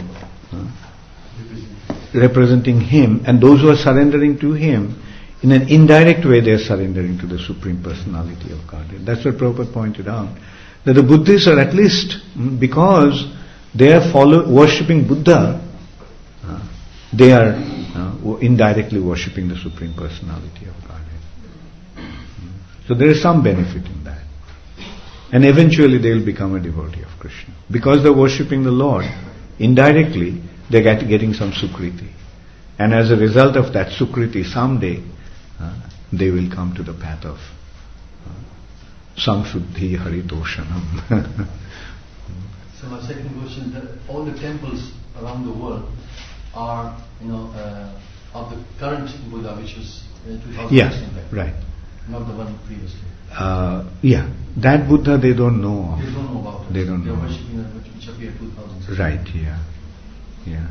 representing him, and those who are surrendering to him, in an indirect way they are surrendering to the Supreme Personality of Godhead. That's what Prabhupada pointed out. That the Buddhists are, at least because they are worshipping Buddha, they are indirectly worshipping the Supreme Personality of Godhead. So there is some benefit in that. And eventually they will become a devotee of Krishna. Because they're worshipping the Lord, indirectly they're getting some sukriti. And as a result of that sukriti, someday they will come to the path of Samshuddhi Haritoshanam. So my second question, that all the temples around the world are, of the current Buddha, which was 2000 years back. Right. Not the one previously. That Buddha they don't know of. They don't know about it. They don't know. They're worshipping that which appeared 2000. Right, yeah.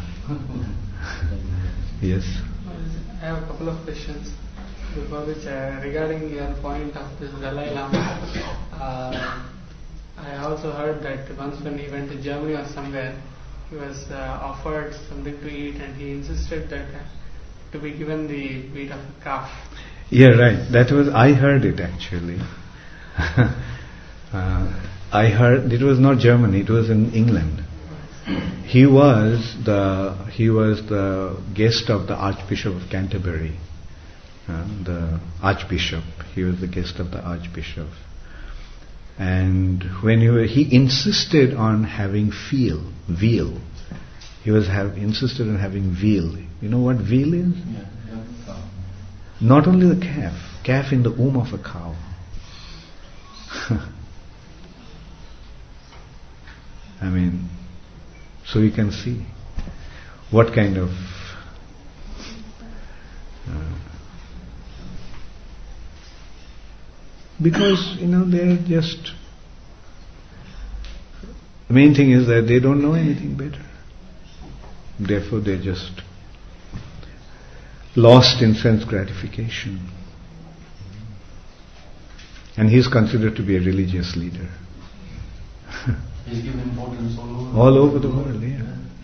Yes. I have a couple of questions. Before which, regarding your point of this Dalai Lama, I also heard that once when he went to Germany or somewhere, he was offered something to eat, and he insisted that to be given the meat of a calf. Yeah, right. I heard it actually. I heard it was not Germany. It was in England. He was the guest of the Archbishop of Canterbury. The Archbishop. He was the guest of the Archbishop. And when he insisted on having veal. He was insisted on having veal. You know what veal is? Yeah. Not only the calf in the womb of a cow. I mean, so you can see what kind of because they're just, the main thing is that they don't know anything better. Therefore they're just lost in sense gratification. And he's considered to be a religious leader. He's given importance all over. All over the world, yeah.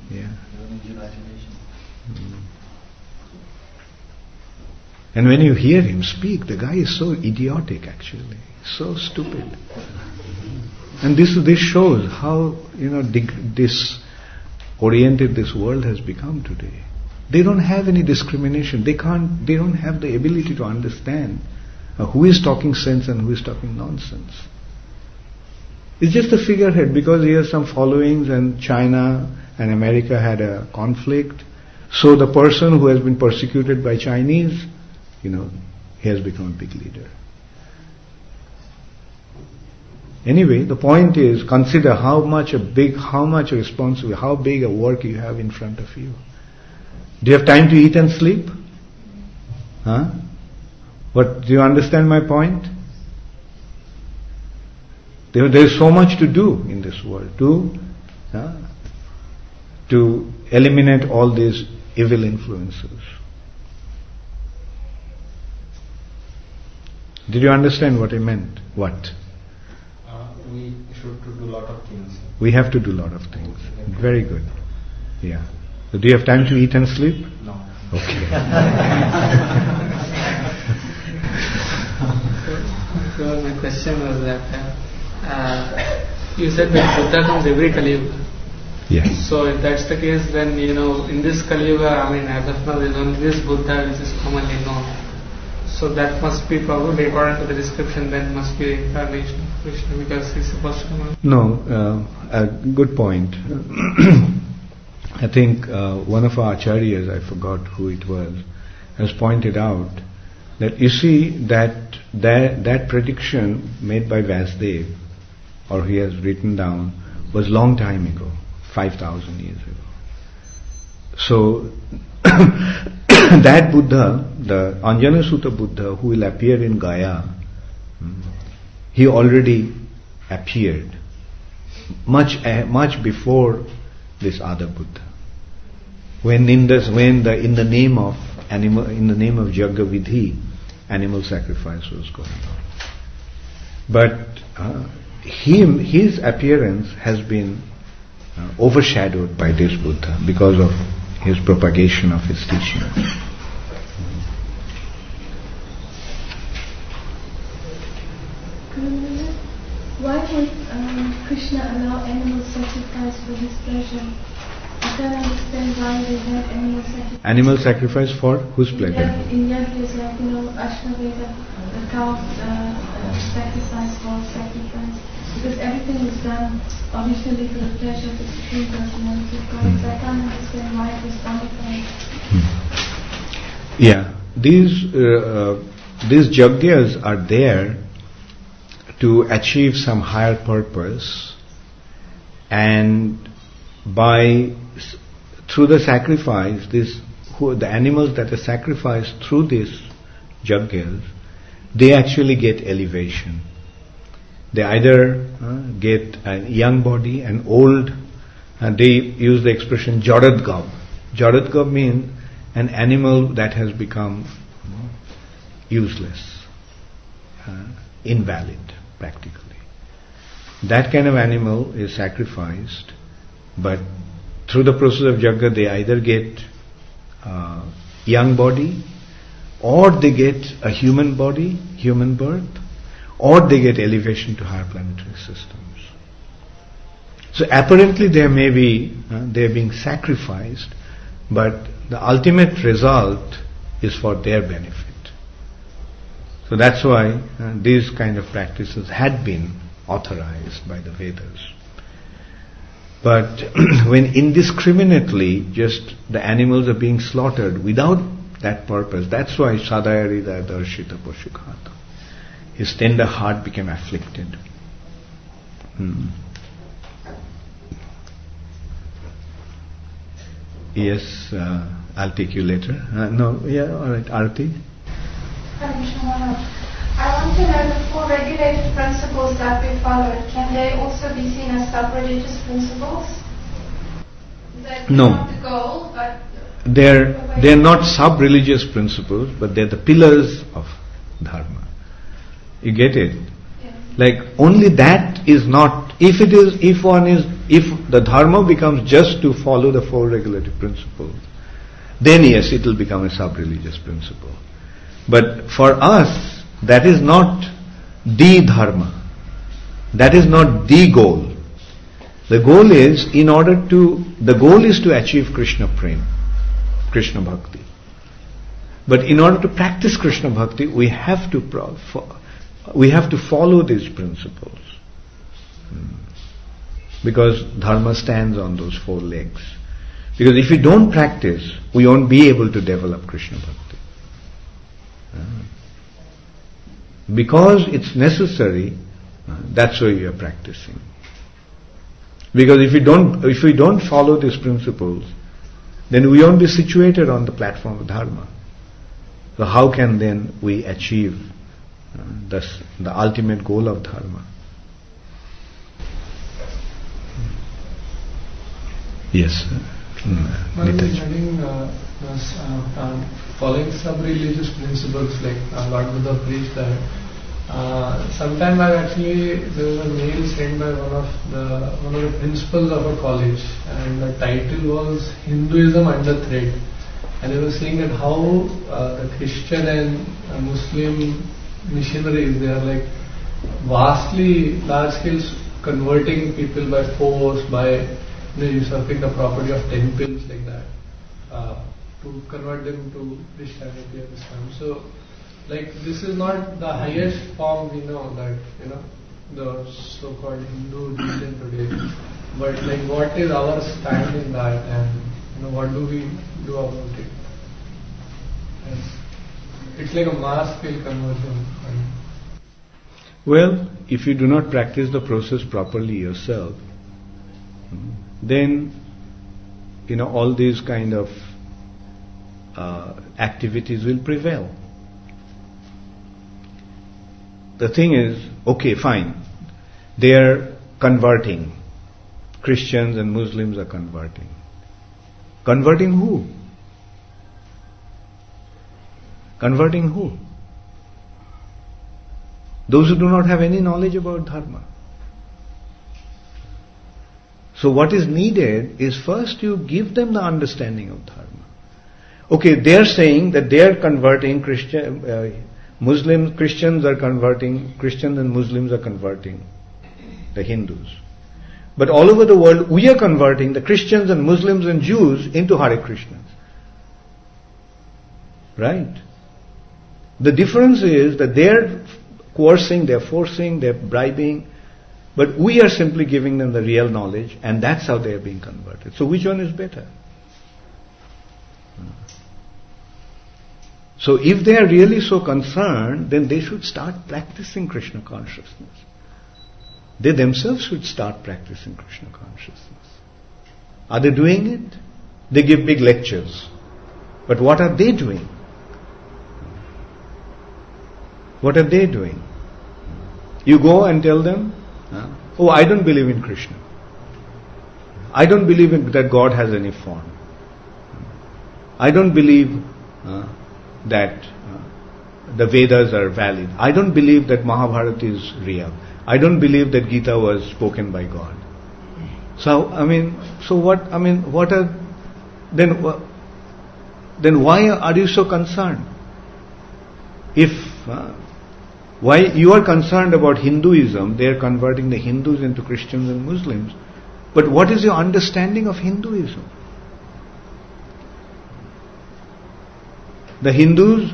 And when you hear him speak, the guy is so idiotic actually, so stupid. And this shows how disoriented this world has become today. They don't have any discrimination. They don't have the ability to understand who is talking sense and who is talking nonsense. It's just a figurehead because he has some followings and China and America had a conflict. So the person who has been persecuted by Chinese, he has become a big leader. Anyway, the point is, consider how big a work you have in front of you. Do you have time to eat and sleep? Do you understand my point? There is so much to do in this world to eliminate all these evil influences. Did you understand what I meant? What? We should do a lot of things. We have to do a lot of things. Very good. Yeah. So do you have time to eat and sleep? No. Okay. So my question was that you said that Buddha comes every Kali Yuga. Yes. So if that's the case, then in this Kali Yuga, as of now, there is only this Buddha which is commonly known. So that must be probably, according to the description, then must be incarnation of Krishna because he's supposed to come out. No, a good point. I think one of our acharyas, I forgot who it was, has pointed out that you see that prediction made by Vasudev, or he has written down, was long time ago, 5,000 years ago. So that Buddha, the Anjana Sutta Buddha, who will appear in Gaya, he already appeared much before this other Buddha. When in the name of Jagga Vidhi, animal sacrifice was going on. But his appearance has been overshadowed by this Buddha because of his propagation of his teachings. Why would Krishna allow animal sacrifice for his pleasure? If don't understand why they have animal sacrifice. Animal sacrifice for whose pleasure? In your case, like, Ashwamedha, the cow sacrifice for sacrifice. Because everything is done originally for the pleasure of the Supreme Personality of God. So I can't understand why it is modified. Yeah, these yajnas are there to achieve some higher purpose, and through the sacrifice, the animals that are sacrificed through these yajnas, they actually get elevation. They either get a young body, an old, and they use the expression Jaradgab. Jaradgab means an animal that has become useless, invalid practically. That kind of animal is sacrificed, but through the process of yajna they either get a young body, or they get a human body, human birth, or they get elevation to higher planetary systems. So apparently they may be, they are being sacrificed, but the ultimate result is for their benefit. So that's why these kind of practices had been authorized by the Vedas. But when indiscriminately just the animals are being slaughtered without that purpose, that's why Sadayarida Darshita Pashukhata. His tender heart became afflicted. Yes, I'll take you later. Alright, Arati. I want to know the 4 regulated principles that we follow. Can they also be seen as sub-religious principles? That No. not the goal, but They're not sub-religious principles, but they're the pillars of dharma. You get it? yes. Like only that is not, if the dharma becomes just to follow the 4 regulative principles, then yes, it will become a sub-religious principle. But for us, that is not the dharma. That is not the goal. The goal is to achieve Krishna prema, Krishna bhakti. But in order to practice Krishna bhakti, we have to follow these principles. Because dharma stands on those 4 legs. Because if we don't practice, we won't be able to develop Krishna bhakti. Because it's necessary, that's why we are practicing. Because if we don't follow these principles, then we won't be situated on the platform of dharma. So how can then we achieve the ultimate goal of dharma? Yes. Regarding following sub-religious principles, like Lord Buddha preached that. Sometime back, actually, there was a mail sent by one of the principals of a college, and the title was Hinduism Under Threat. And he was saying that how the Christian and Muslim missionaries, they are like vastly large scale converting people by force, by usurping the property of temples like that, to convert them to Christianity or Islam. So, like, this is not the highest form we know that, the so-called Hindu religion today. But like, what is our stand in that, and what do we do about it? And it's like a mass scale conversion. Well, if you do not practice the process properly yourself, then all these kind of activities will prevail. The thing is, okay, fine, they are converting. Christians and Muslims are converting. Converting who? Converting who? Those who do not have any knowledge about dharma. So what is needed is first you give them the understanding of dharma. Okay, they are saying that they are converting Christians are converting, Christians and Muslims are converting the Hindus. But all over the world, we are converting the Christians and Muslims and Jews into Hare Krishnas. Right? The difference is that they're coercing, they're forcing, they're bribing, but we are simply giving them the real knowledge, and that's how they are being converted. So which one is better? So if they are really so concerned, then they should start practicing Krishna consciousness. They themselves should start practicing Krishna consciousness. Are they doing it? They give big lectures. But what are they doing? What are they doing? You go and tell them, oh, I don't believe in Krishna. I don't believe that God has any form. I don't believe that the Vedas are valid. I don't believe that Mahabharata is real. I don't believe that Gita was spoken by God. So, then why are you so concerned? Why you are concerned about Hinduism, they are converting the Hindus into Christians and Muslims. But what is your understanding of Hinduism? The Hindus,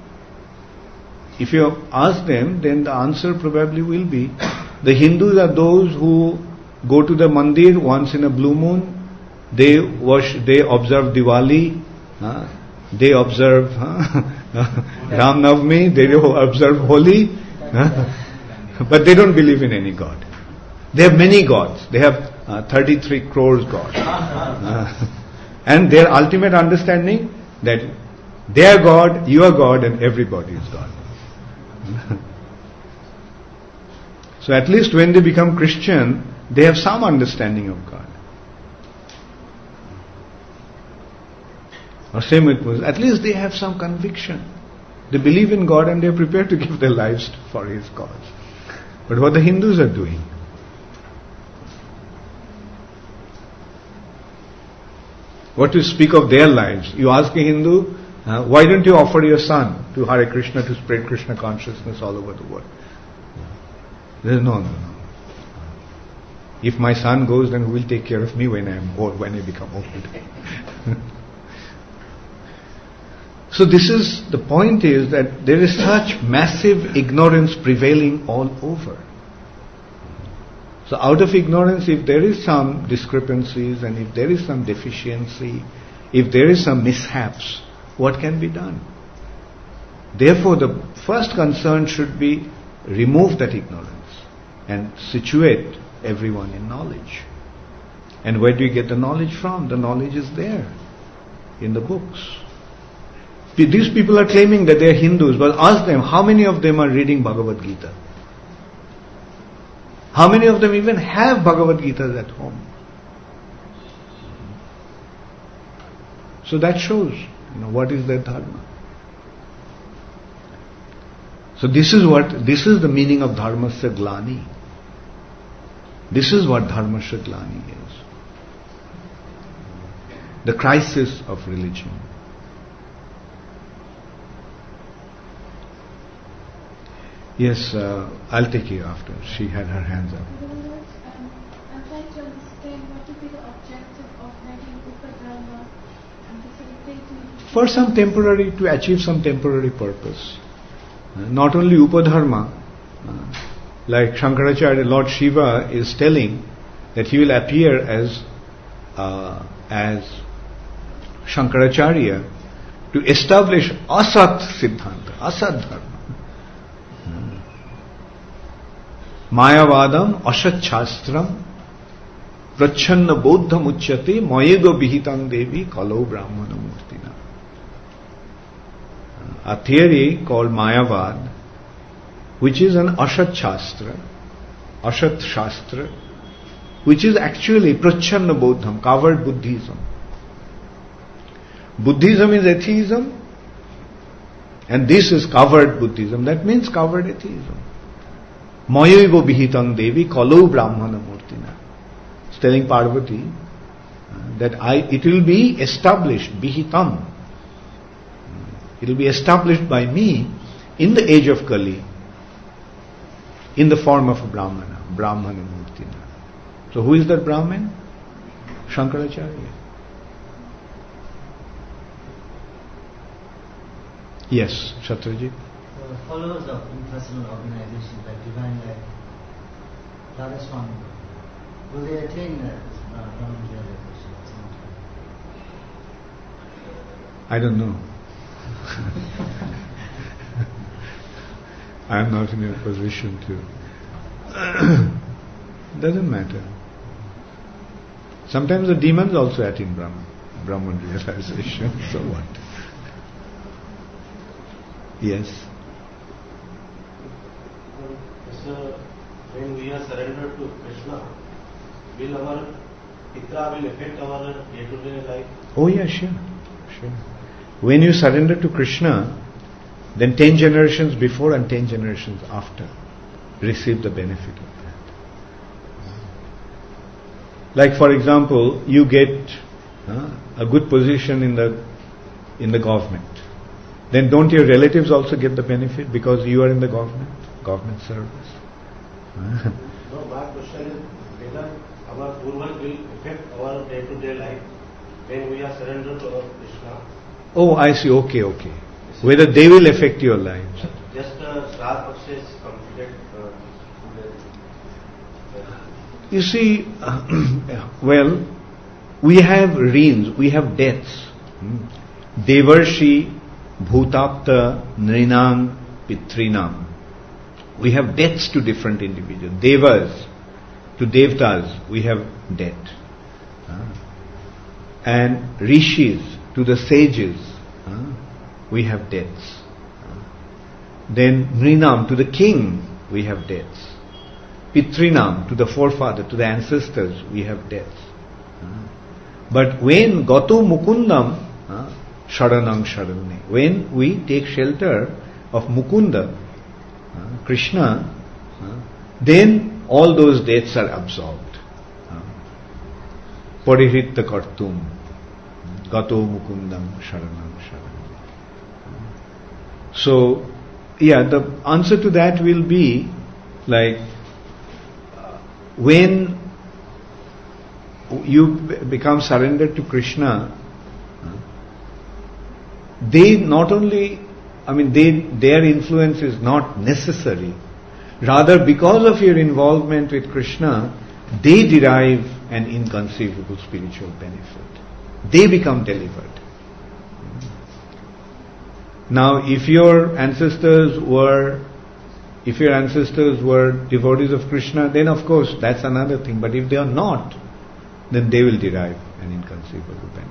if you ask them, then the answer probably will be, the Hindus are those who go to the mandir once in a blue moon, they observe Diwali, they observe Ram Navami, they observe Holi, but they don't believe in any God. They have many gods. They have 33 crores gods. And their ultimate understanding that they are God, you are God, and everybody is God. So at least when they become Christian, they have some understanding of God. Or same with Muslims. At least they have some conviction. They believe in God and they are prepared to give their lives for His cause. But what the Hindus are doing, what to speak of their lives? You ask a Hindu, why don't you offer your son to Hare Krishna to spread Krishna consciousness all over the world? No. If my son goes, then who will take care of me when I am old, when I become old? So the point is that there is such massive ignorance prevailing all over. So out of ignorance, if there is some discrepancies and if there is some deficiency, if there is some mishaps, what can be done? Therefore, the first concern should be remove that ignorance and situate everyone in knowledge. And where do you get the knowledge from? The knowledge is there in the books. These people are claiming that they are Hindus, but ask them, how many of them are reading Bhagavad Gita? How many of them even have Bhagavad Gitas at home? So that shows, what is their dharma. So this is the meaning of dharmasya glani. This is what dharmasya glani is. The crisis of religion. Yes, I'll take you after. She had her hands up. I'm trying to understand what would be the objective of making Upadharma and facilitating... For to achieve some temporary purpose. Not only Upadharma, like Shankaracharya, Lord Shiva is telling that he will appear as Shankaracharya to establish Asat Siddhanta, Asat Dharma. Mayavadam Asat Shastram Prachanna Bodham Uchyate Mayego Bihitang Devi Kalau Brahmana Murtina. A theory called Mayavad, which is an Asat Shastra, which is actually Prachanna Bodham, covered Buddhism. Buddhism is atheism, and this is covered Buddhism. That means covered atheism. Mayego Bihitang Devi Kalau Brahmana Murtina. It's telling Parvati that it will be established, Bihitam. It will be established by me in the age of Kali, in the form of a Brahmana Murtina. So who is that Brahmin? Shankaracharya. Yes, Shatrajit. Followers of impersonal organizations like Divine Life, Radhaswami, will they attain Brahman realization at some time? I don't know. I am not in a position to. Doesn't matter. Sometimes the demons also attain Brahman realization. So what? Yes. So when we are surrendered to Krishna, will our pitra will affect our day-to-day life? Oh yeah, sure. When you surrender to Krishna, then 10 generations before and 10 generations after receive the benefit of that. Like for example, you get a good position in the government. Then don't your relatives also get the benefit because you are in the government service? No, my question is whether our purvas will affect our day-to-day life when we are surrendered to Krishna. Oh, I see. Okay. Whether they will affect your lives. Just Shraddha Paksha is completed. You see, well, we have reins, we have debts. Devarshi, Bhutapta, Nrinam, Pitrinam. We have debts to different individuals. Devas, to Devtas, we have debt. And Rishis, to the sages, we have debts. Then Nrinam, to the king, we have debts. Pitrinam, to the forefather, to the ancestors, we have debts. But when Gato Mukundam, Sharanam Sharane, when we take shelter of Mukunda, Krishna, then all those debts are absolved. Parihritta Kartum, Gato Mukundam Sharanam Sharane. So, the answer to that will be like, when you become surrendered to Krishna, they not only, their influence is not necessary. Rather, because of your involvement with Krishna, they derive an inconceivable spiritual benefit. They become delivered. Now, if your ancestors were devotees of Krishna, then of course that's another thing. But if they are not, then they will derive an inconceivable benefit.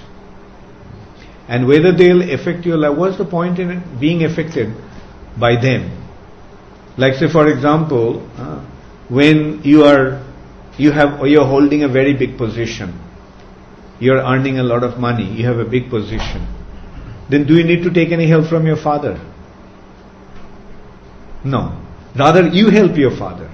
And whether they will affect your life, what's the point in it being affected by them? Like say for example, when you're holding a very big position, you're earning a lot of money, you have a big position, then do you need to take any help from your father? No. Rather, you help your father.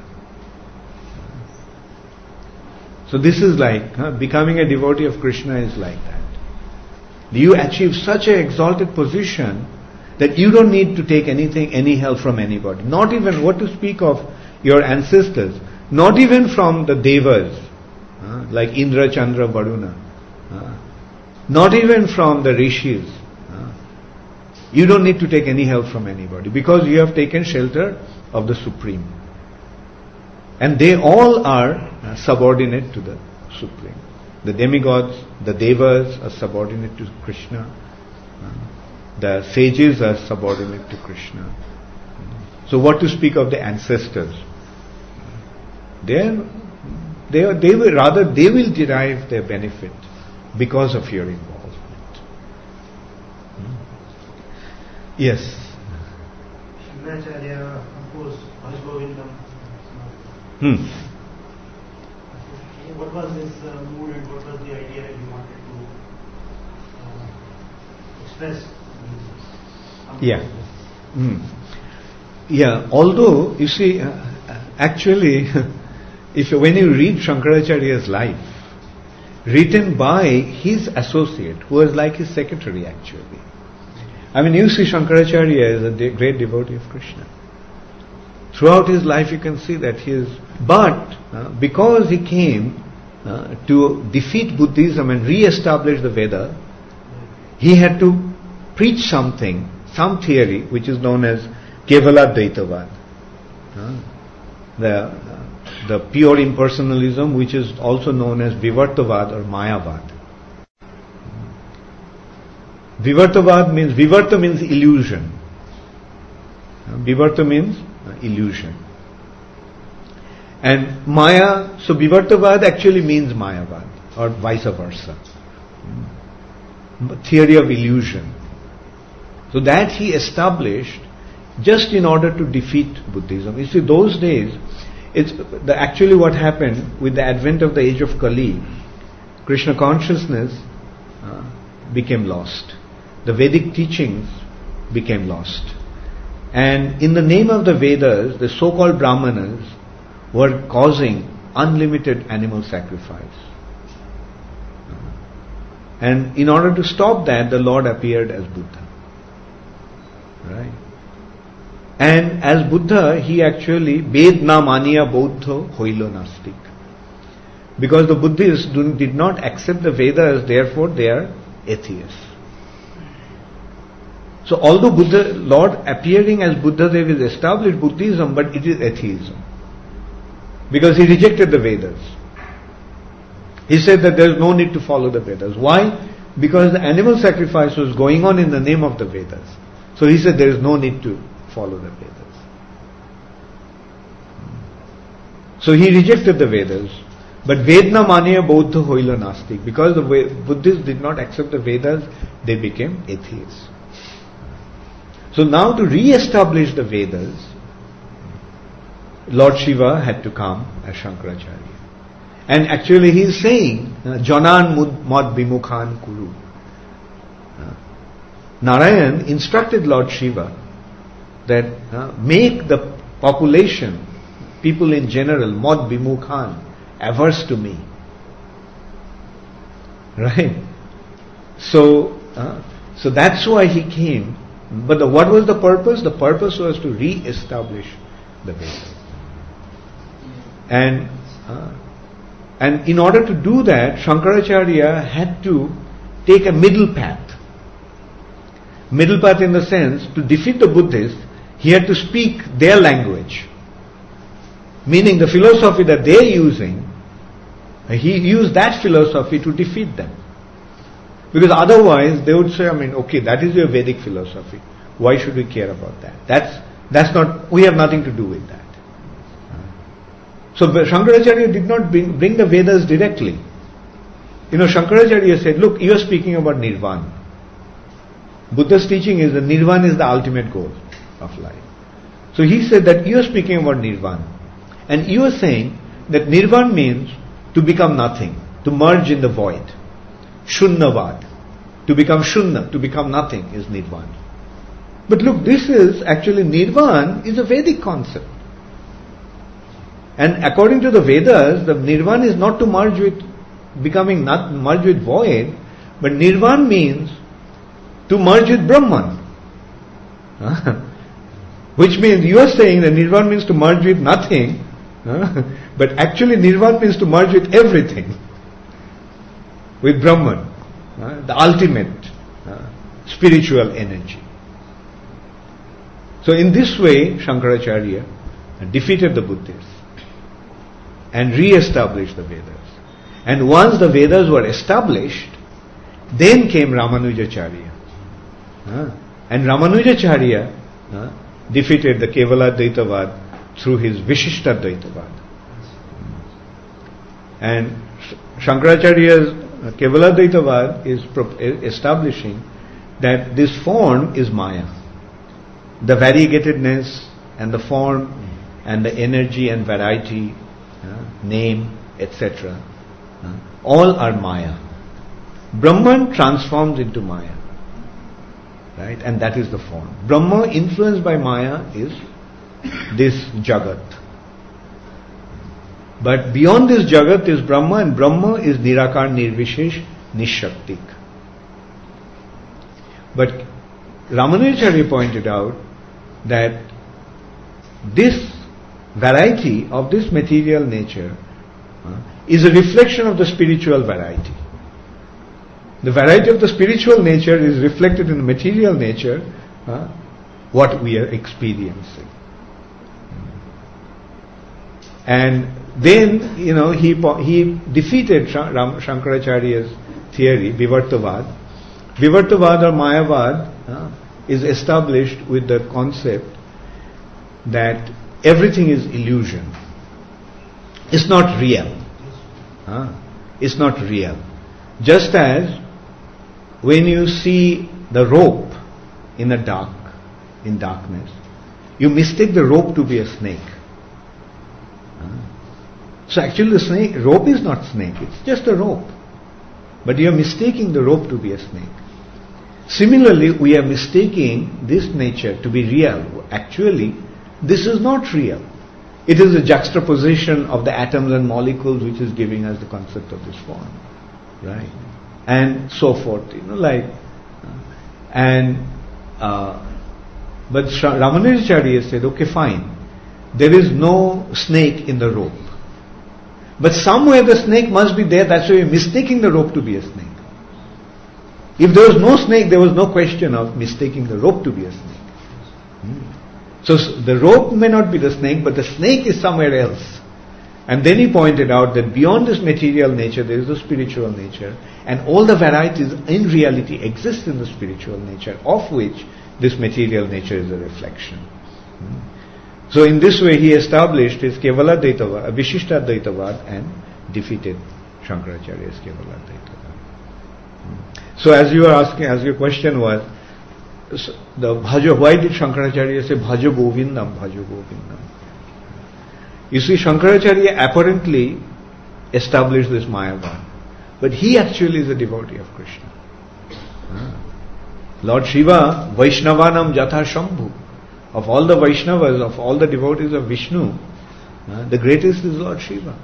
So this is like, becoming a devotee of Krishna is like that. You achieve such an exalted position that you don't need to take any help from anybody. Not even, what to speak of your ancestors, not even from the Devas, like Indra, Chandra, Varuna, not even from the Rishis. You don't need to take any help from anybody because you have taken shelter of the Supreme. And they all are subordinate to the Supreme. The demigods, the Devas are subordinate to Krishna. The sages are subordinate to Krishna. So what to speak of the ancestors? They will derive their benefit because of your involvement. Yes. Shankaracharya composed Bhaj Govindam. What was his mood and what was the idea that he wanted to express? Although, you see, actually, when you read Shankaracharya's life, written by his associate, who was like his secretary actually. You see Shankaracharya is a great devotee of Krishna. Throughout his life you can see that because he came to defeat Buddhism and re-establish the Veda, he had to preach something, some theory which is known as Kevala Dvaitavad. The pure impersonalism, which is also known as Vivartavad or Mayavad. Vivarta means illusion. Vivarta means illusion. And Maya, so Vivartavad actually means Mayavad or vice versa. Theory of illusion. So that he established just in order to defeat Buddhism. You see, those days, actually what happened with the advent of the age of Kali, Krishna consciousness became lost. The Vedic teachings became lost. And in the name of the Vedas, the so-called Brahmanas were causing unlimited animal sacrifice. And in order to stop that, the Lord appeared as Buddha. Right? And as Buddha, he actually Vedna Maniya Bodho Hoilo Nastik. Because the Buddhists did not accept the Vedas, therefore they are atheists. So although Lord appearing as Buddha, they will establish Buddhism, but it is atheism. Because he rejected the Vedas. He said that there is no need to follow the Vedas. Why? Because the animal sacrifice was going on in the name of the Vedas. So he said there is no need to follow the Vedas. So he rejected the Vedas. But Vedna Maniya Bodha Hoila Nastik. Because the Buddhists did not accept the Vedas, they became atheists. So now to re-establish the Vedas, Lord Shiva had to come as Shankaracharya. And actually he is saying, Janan Mad Bimukhan Kuru. Narayan instructed Lord Shiva that make the population, people in general, Mad Bimukhan, averse to me. Right? So that's why he came. But what was the purpose? The purpose was to re-establish the Vedas. And in order to do that, Shankaracharya had to take a middle path. Middle path in the sense, to defeat the Buddhists, he had to speak their language. Meaning the philosophy that they are using, he used that philosophy to defeat them. Because otherwise they would say, okay, that is your Vedic philosophy. Why should we care about that? That's not, we have nothing to do with that. So Shankaracharya did not bring the Vedas directly. Shankaracharya said, look, you are speaking about Nirvana. Buddha's teaching is that Nirvana is the ultimate goal of life. So he said that you are speaking about Nirvana. And you are saying that Nirvana means to become nothing, to merge in the void. Shunnavad. To become Shunna, to become nothing is Nirvana. But look, this is actually Nirvana is a Vedic concept. And according to the Vedas, the Nirvana is not to merge with merge with void, but Nirvana means to merge with Brahman. Which means you are saying that Nirvana means to merge with nothing, but actually Nirvana means to merge with everything. With Brahman, the ultimate spiritual energy. So in this way, Shankaracharya defeated the Buddhists and re-established the Vedas. And once the Vedas were established, then came Ramanujacharya. And Ramanujacharya defeated the Kevala Dvaitavad through his Vishishta Dvaitavad. And Shankaracharya's Kevala Dvaitavad is establishing that this form is Maya. The variegatedness and the form and the energy and variety, name, etc. All are Maya. Brahman transforms into Maya. Right? And that is the form. Brahma influenced by Maya is this Jagat. But beyond this Jagat is Brahma, and Brahma is Nirakar Nirvishesh Nishaktik. But Ramanujacharya pointed out that this variety of this material nature is a reflection of the spiritual variety. The variety of the spiritual nature is reflected in the material nature, what we are experiencing. And then, he defeated Shankaracharya's theory, Vivartavad. Vivartavad or Mayavad is established with the concept that everything is illusion. It's not real. It's not real. Just as when you see the rope in darkness, you mistake the rope to be a snake. So actually the rope is not snake, it's just a rope. But you are mistaking the rope to be a snake. Similarly, we are mistaking this nature to be real. Actually, this is not real. It is a juxtaposition of the atoms and molecules which is giving us the concept of this form. Right? And so forth. But Ramanujacharya said, okay, fine. There is no snake in the rope. But somewhere the snake must be there, that's why you're mistaking the rope to be a snake. If there was no snake, there was no question of mistaking the rope to be a snake. So the rope may not be the snake, but the snake is somewhere else. And then he pointed out that beyond this material nature, there is the spiritual nature, and all the varieties in reality exist in the spiritual nature, of which this material nature is a reflection. So in this way he established his Kevala Dvaitavad, Vishishta Dvaitavad, and defeated Shankaracharya's Kevala Dvaitavad. So as you are asking, as your question was, why did Shankaracharya say Bhaja Govindam, Bhaja Govindam? You see, Shankaracharya apparently established this Mayavad, but he actually is a devotee of Krishna. Lord Shiva, Vaishnavanam Jatha Shambhu. Of all the Vaishnavas, of all the devotees of Vishnu, the greatest is Lord Shiva.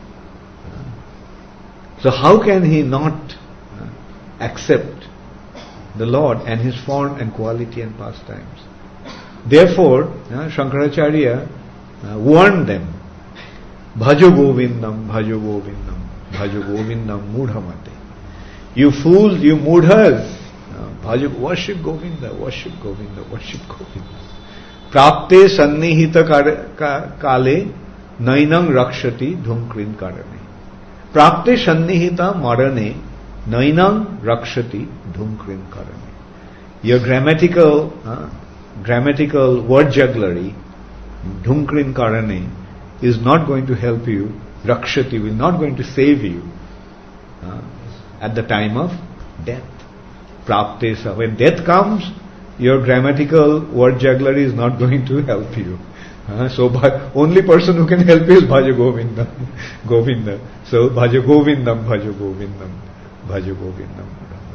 So how can he not accept the Lord and his form and quality and pastimes? Therefore, Shankaracharya warned them, Bhajo Govindam, Bhajo Govindam, Bhajo Govindam, Mudhamate. You fools, you mudhas, worship Govinda, worship Govinda, worship Govinda. Prapte sannihita kale nainam rakshati dhumkrin karane. Prapte sannihita marane nainam rakshati dhumkrin karane. Your grammatical word jugglery, dhumkrin karane, is not going to help you. Rakshati will not going to save you at the time of death. Prapte sa. When death comes, your grammatical word jugglery is not going to help you. So only person who can help you is Bhaja Govindam. Govinda. So Bhaja Govindam, Bhaja Govindam, Bhaja Govindam.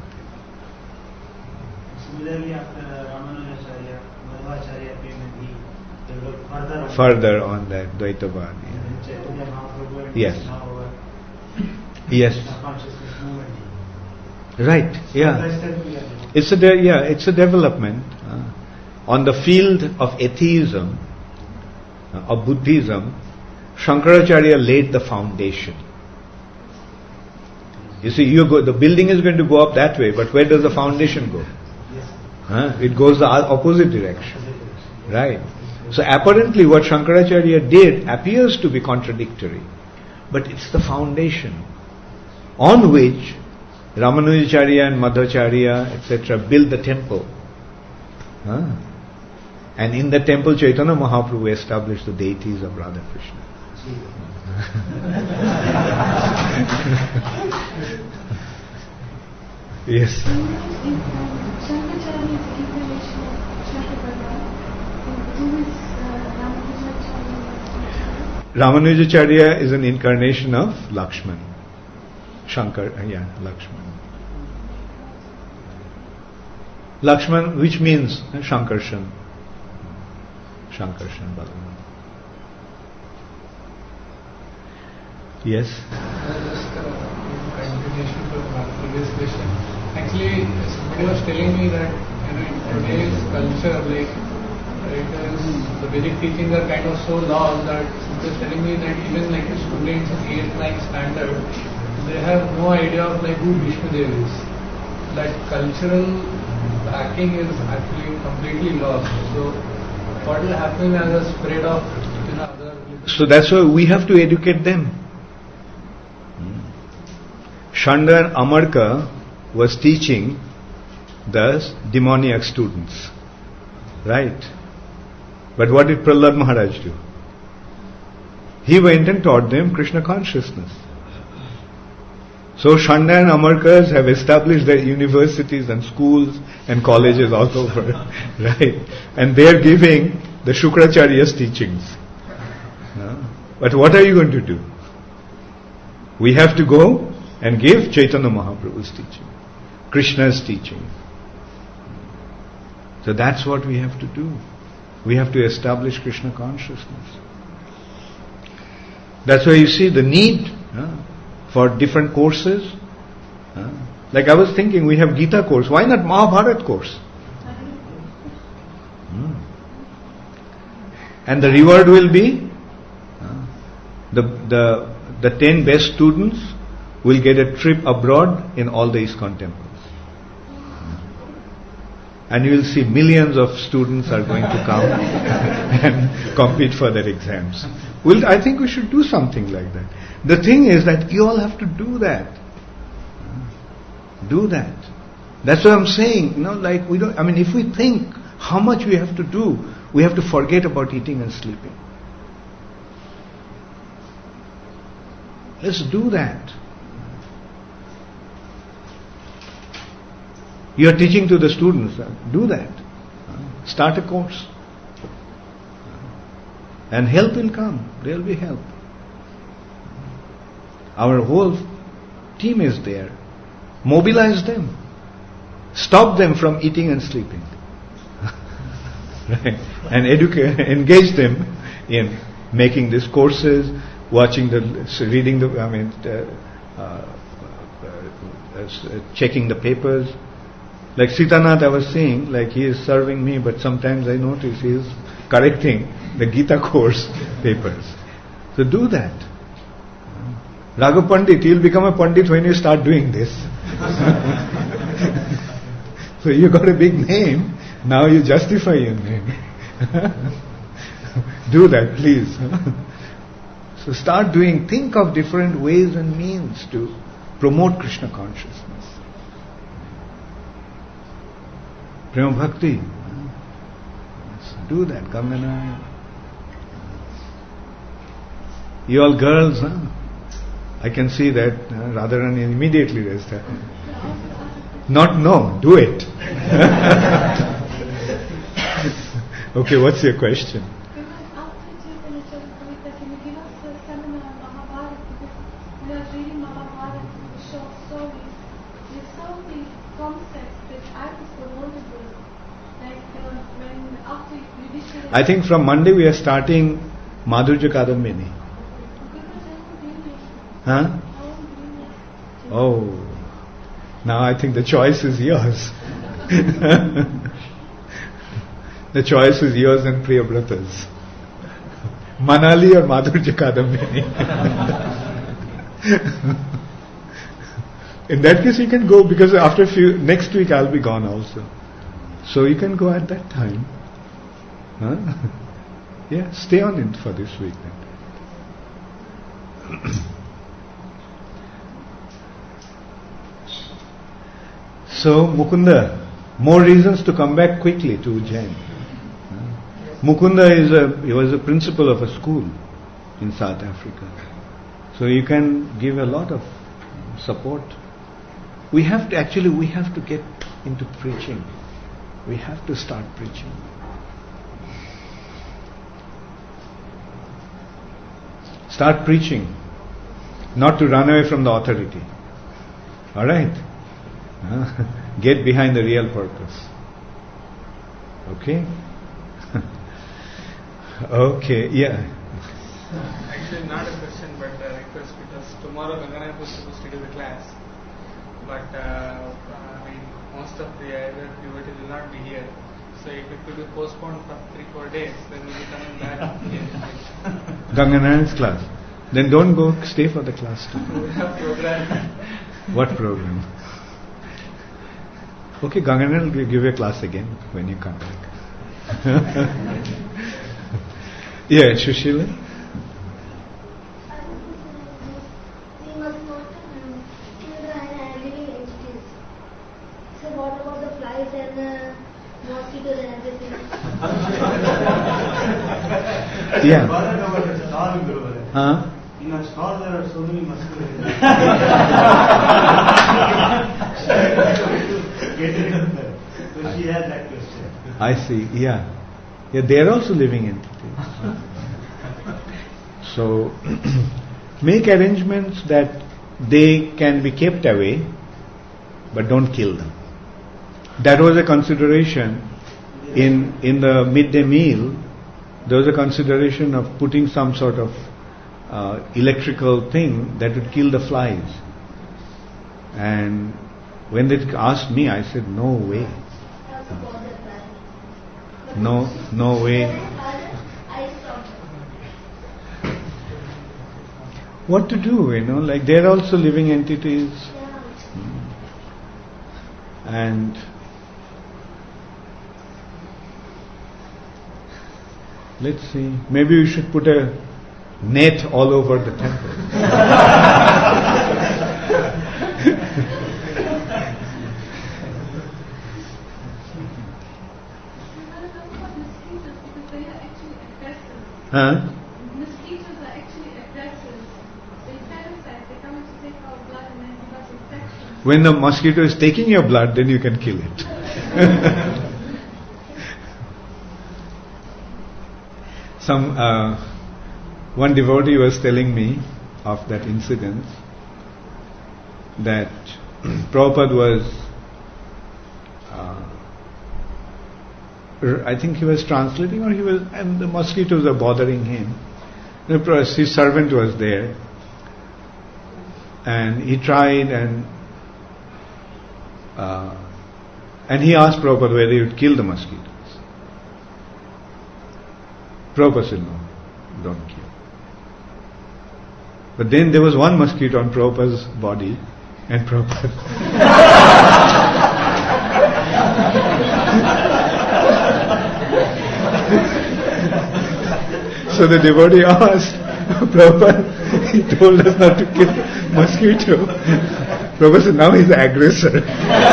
Similarly, after Ramanujacharya, Madhvacharya came and he developed further on that Dvaitavad. Yes. Yes. Right. Yeah. It's a development on the field of atheism, of Buddhism. Shankaracharya laid the foundation. You see, the building is going to go up that way, but where does the foundation go? It goes the opposite direction, right? So apparently, what Shankaracharya did appears to be contradictory, but it's the foundation on which Ramanujacharya and Madhvacharya, etc., built the temple. And in the temple, Chaitanya Mahaprabhu established the deities of Radha Krishna. Yes. Ramanujacharya is an incarnation of Lakshman. Lakshman. Lakshman, which means Shankarshan. Shankarshan Balaram. Yes? Just continuation from the previous question. Actually, somebody was telling me that in today's culture, like the Vedic teachings are kind of so lost that they're telling me that even like students of 8th, 9th standard, they have no idea of like who Vishnudev is. That cultural backing is actually completely lost. So what will happen as a spread of other... So that's why we have to educate them. Chandra Amarka was teaching the demoniac students. Right? But what did Prahlad Maharaj do? He went and taught them Krishna consciousness. So Chandra and Amarkas have established their universities and schools and colleges all over. Right? And they are giving the Shukracharya's teachings. But what are you going to do? We have to go and give Chaitanya Mahaprabhu's teaching, Krishna's teaching. So that's what we have to do. We have to establish Krishna consciousness. That's why you see the need for different courses. Like I was thinking, we have Gita course. Why not Mahabharata course? And the reward will be the 10 best students will get a trip abroad in all the ISKCON temples. And you will see millions of students are going to come and compete for their exams. Well, I think we should do something like that. The thing is that you all have to do that. Do that. That's what I'm saying. Like we don't. I mean, if we think how much we have to do, we have to forget about eating and sleeping. Let's do that. You are teaching to the students. Do that. Start a course. And help will come. There will be help. Our whole team is there. Mobilize them. Stop them from eating and sleeping. Right? And engage them in making these courses, checking the papers. Like Sitanath, I was saying, like he is serving me, but sometimes I notice he is correcting the Gita course papers. So do that. Raghav Pandit, you'll become a Pandit when you start doing this. So you got a big name, now you justify your name. Do that, please. So start doing, think of different ways and means to promote Krishna consciousness. Prema Bhakti. Do that, Kangana. You all girls, I can see that Radharani immediately raised her hand. Not no, do it. Okay, what's your question? Because after Chaitanya Charitamrita, can you give us a seminar on Mahabharata? Because we are reading Mahabharata, the short stories. There's so many concepts that I just don't want to do. Like when after Yudhishthira... I think from Monday we are starting Madhurya Kadambini. Huh? Oh, now I think the choice is yours. The choice is yours and Priyabrata's. Manali or Madhurya Kadambini. In that case you can go, because after next week I'll be gone also. So you can go at that time. Huh? Yeah, stay on it for this week then. So Mukunda, more reasons to come back quickly to Ujjain. Mukunda he was a principal of a school in South Africa. So you can give a lot of support. We have to get into preaching. We have to start preaching. Start preaching. Not to run away from the authority. Alright? Get behind the real purpose. Okay? Okay, yeah. Actually not a question but a request, because tomorrow Gangana was supposed to give a class. But most of the other devotees will not be here. So if it could be postponed for 3-4 days, then we'll be coming back again. Ganganarayan's class. Then don't go, stay for the class too. We have program. What program? Okay, Ganganarayan will give you a class again when you come back. Yeah, Shushila? We must not kill the living entities. So what about the flies and mosquitoes and everything? Yeah. Huh? In a store there are so many mosquitoes. Get rid of them. So she had that question. I see, yeah. Yeah, they are also living entities. So, make arrangements that they can be kept away, but don't kill them. That was a consideration in the midday meal. There was a consideration of putting some sort of electrical thing that would kill the flies. And when they asked me, I said, no way. No way. What to do, like they're also living entities. And let's see, maybe we should put a net all over the temple. Huh? Mosquitoes are actually aggressive. They parasite. They come to take our blood and then give us infections. When the mosquito is taking your blood, then you can kill it. One devotee was telling me of that incident that Prabhupada was, I think he was translating and the mosquitoes are bothering him. His servant was there and he tried and he asked Prabhupada whether he would kill the mosquitoes. Prabhupada said, no, don't kill. But then there was one mosquito on Prabhupada's body and Prabhupada so the devotee asked Prabhupada, he told us not to kill mosquito. Prabhupada said, now he's the aggressor.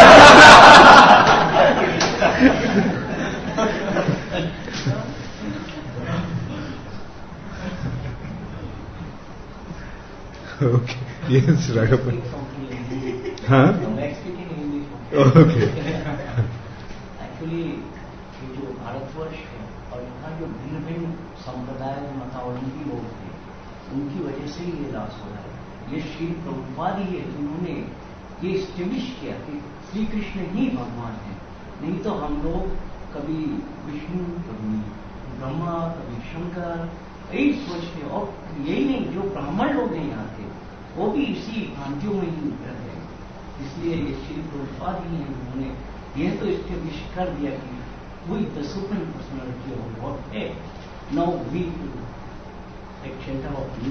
Okay. Yes, Raghavan. Huh? मैं speaking Hindi. Okay. Actually, ये जो भारतवर्ष है और यहाँ जो भिन्न भिन्न संप्रदाय मतावलंबी लोग हैं, उनकी वजह से ये लाश हो रहा है. ये श्री प्रभुपाद ही है जिन्होंने ये स्टेब्लिश किया कि श्री कृष्ण ही भगवान है. नहीं तो हम लोग कभी विष्णु, कभी ब्रह्मा, कभी शंकर यही सोचते. और यही नहीं, जो ब्राह्मण लोग हैं यहाँ के वो भी इसी भ्रांतियों में ही रहते हैं. इसलिए ये श्री प्रभुपाद ही हैं, उन्होंने यह तो स्टेब्लिश कर दिया कि वही the supreme personality of God है. Now we take shelter of you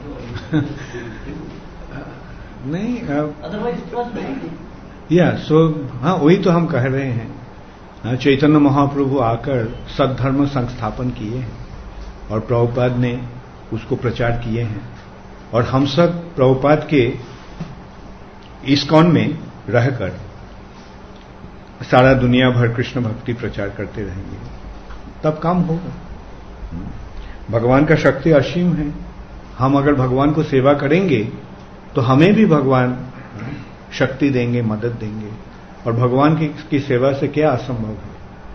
नहीं, अदरवाइज इट वाज ब्लाइंड. या सो हाँ, वही तो हम कह रहे हैं. चैतन्य महाप्रभु आकर सद्धर्म संस्थापन किए हैं और प्रभुपाद ने उसको प्रचार किए हैं और हम सब प्रभुपाद के इस्कॉन में रहकर सारा दुनिया भर कृष्ण भक्ति प्रचार करते रहेंगे, तब काम होगा. भगवान का शक्ति असीम है. हम अगर भगवान को सेवा करेंगे तो हमें भी भगवान शक्ति देंगे, मदद देंगे. और भगवान की सेवा से क्या असंभव है.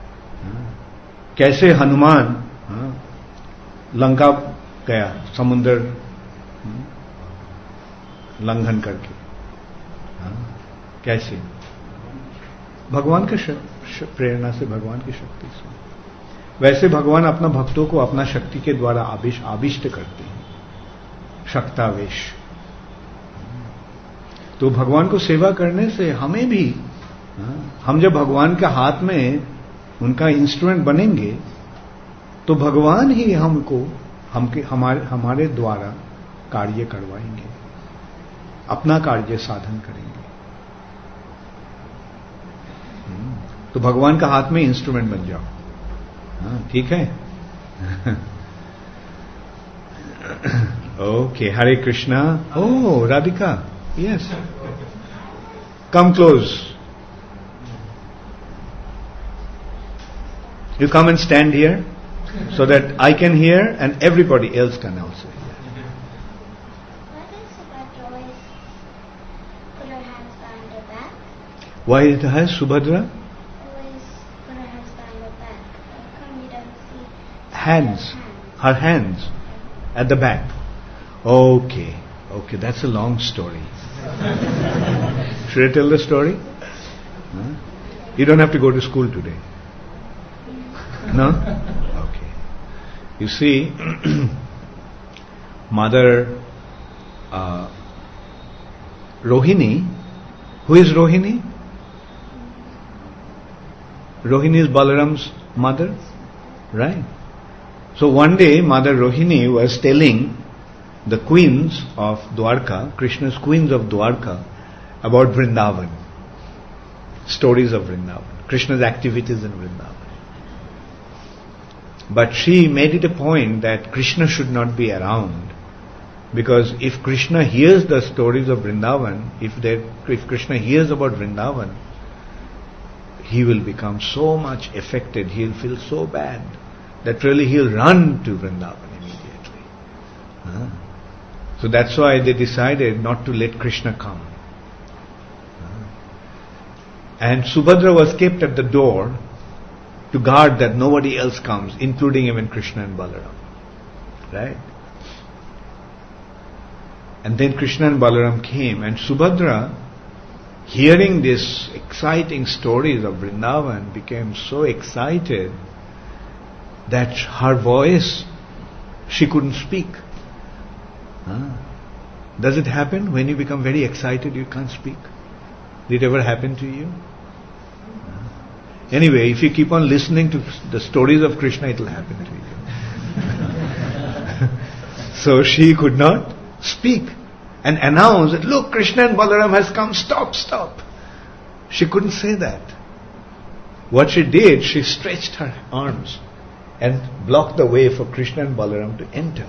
कैसे हनुमान लंका गया समुद्र लंघन करके, कैसे भगवान के प्रेरणा से, भगवान की शक्ति से. वैसे भगवान अपना भक्तों को अपना शक्ति के द्वारा आविष्ट करते हैं, शक्तावेश. तो भगवान को सेवा करने से हमें भी, हम जब भगवान के हाथ में उनका इंस्ट्रूमेंट बनेंगे तो भगवान ही हमको हमारे द्वारा कार्य करवाएंगे, अपना कार्य साधन करेंगे। तो भगवान का हाथ में इंस्ट्रूमेंट बन जाओ। हाँ, ठीक है। Okay, Hare Krishna. Oh, Radhika, yes, come close. You come and stand here so that I can hear and everybody else can also hear. Why does Subhadra always put her hands behind her back? Why has Subhadra Always put her hands behind her back. How come you don't see her hands at the back? Okay, that's a long story. Should I tell the story? Huh? You don't have to go to school today. No? Okay. You see, Mother Rohini, who is Rohini? Rohini is Balaram's mother, right? So one day Mother Rohini was telling the queens of Dwarka, Krishna's queens of Dwarka, about Vrindavan, stories of Vrindavan, Krishna's activities in Vrindavan. But she made it a point that Krishna should not be around, because if Krishna hears the stories of Vrindavan, if Krishna hears about Vrindavan, he will become so much affected, he'll feel so bad, that really he'll run to Vrindavan immediately. So that's why they decided not to let Krishna come. And Subhadra was kept at the door to guard that nobody else comes, including even Krishna and Balaram. Right? And then Krishna and Balaram came, and Subhadra, hearing these exciting stories of Vrindavan, became so excited that her voice, she couldn't speak. Does it happen when you become very excited you can't speak? Did it ever happen to you? Anyway, if you keep on listening to the stories of Krishna, it will happen to you. So she could not speak and announce that, look, Krishna and Balaram has come, stop. She couldn't say that. What she did, she stretched her arms and blocked the way for Krishna and Balaram to enter.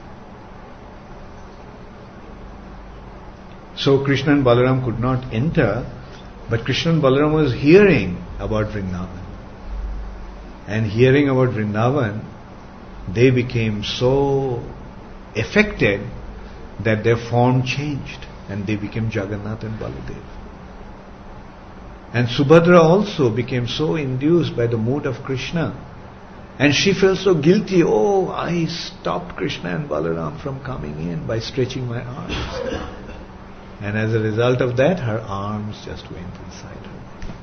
So Krishna and Balaram could not enter, but Krishna and Balaram was hearing about Vrindavan. And hearing about Vrindavan, they became so affected that their form changed and they became Jagannath and Baladev. And Subhadra also became so induced by the mood of Krishna, and she felt so guilty. Oh, I stopped Krishna and Balaram from coming in by stretching my arms. And as a result of that, her arms just went inside her.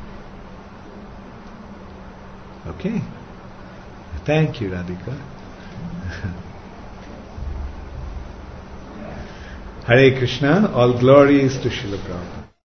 Okay? Thank you, Radhika. Hare Krishna, all glories to Srila Prabhupada.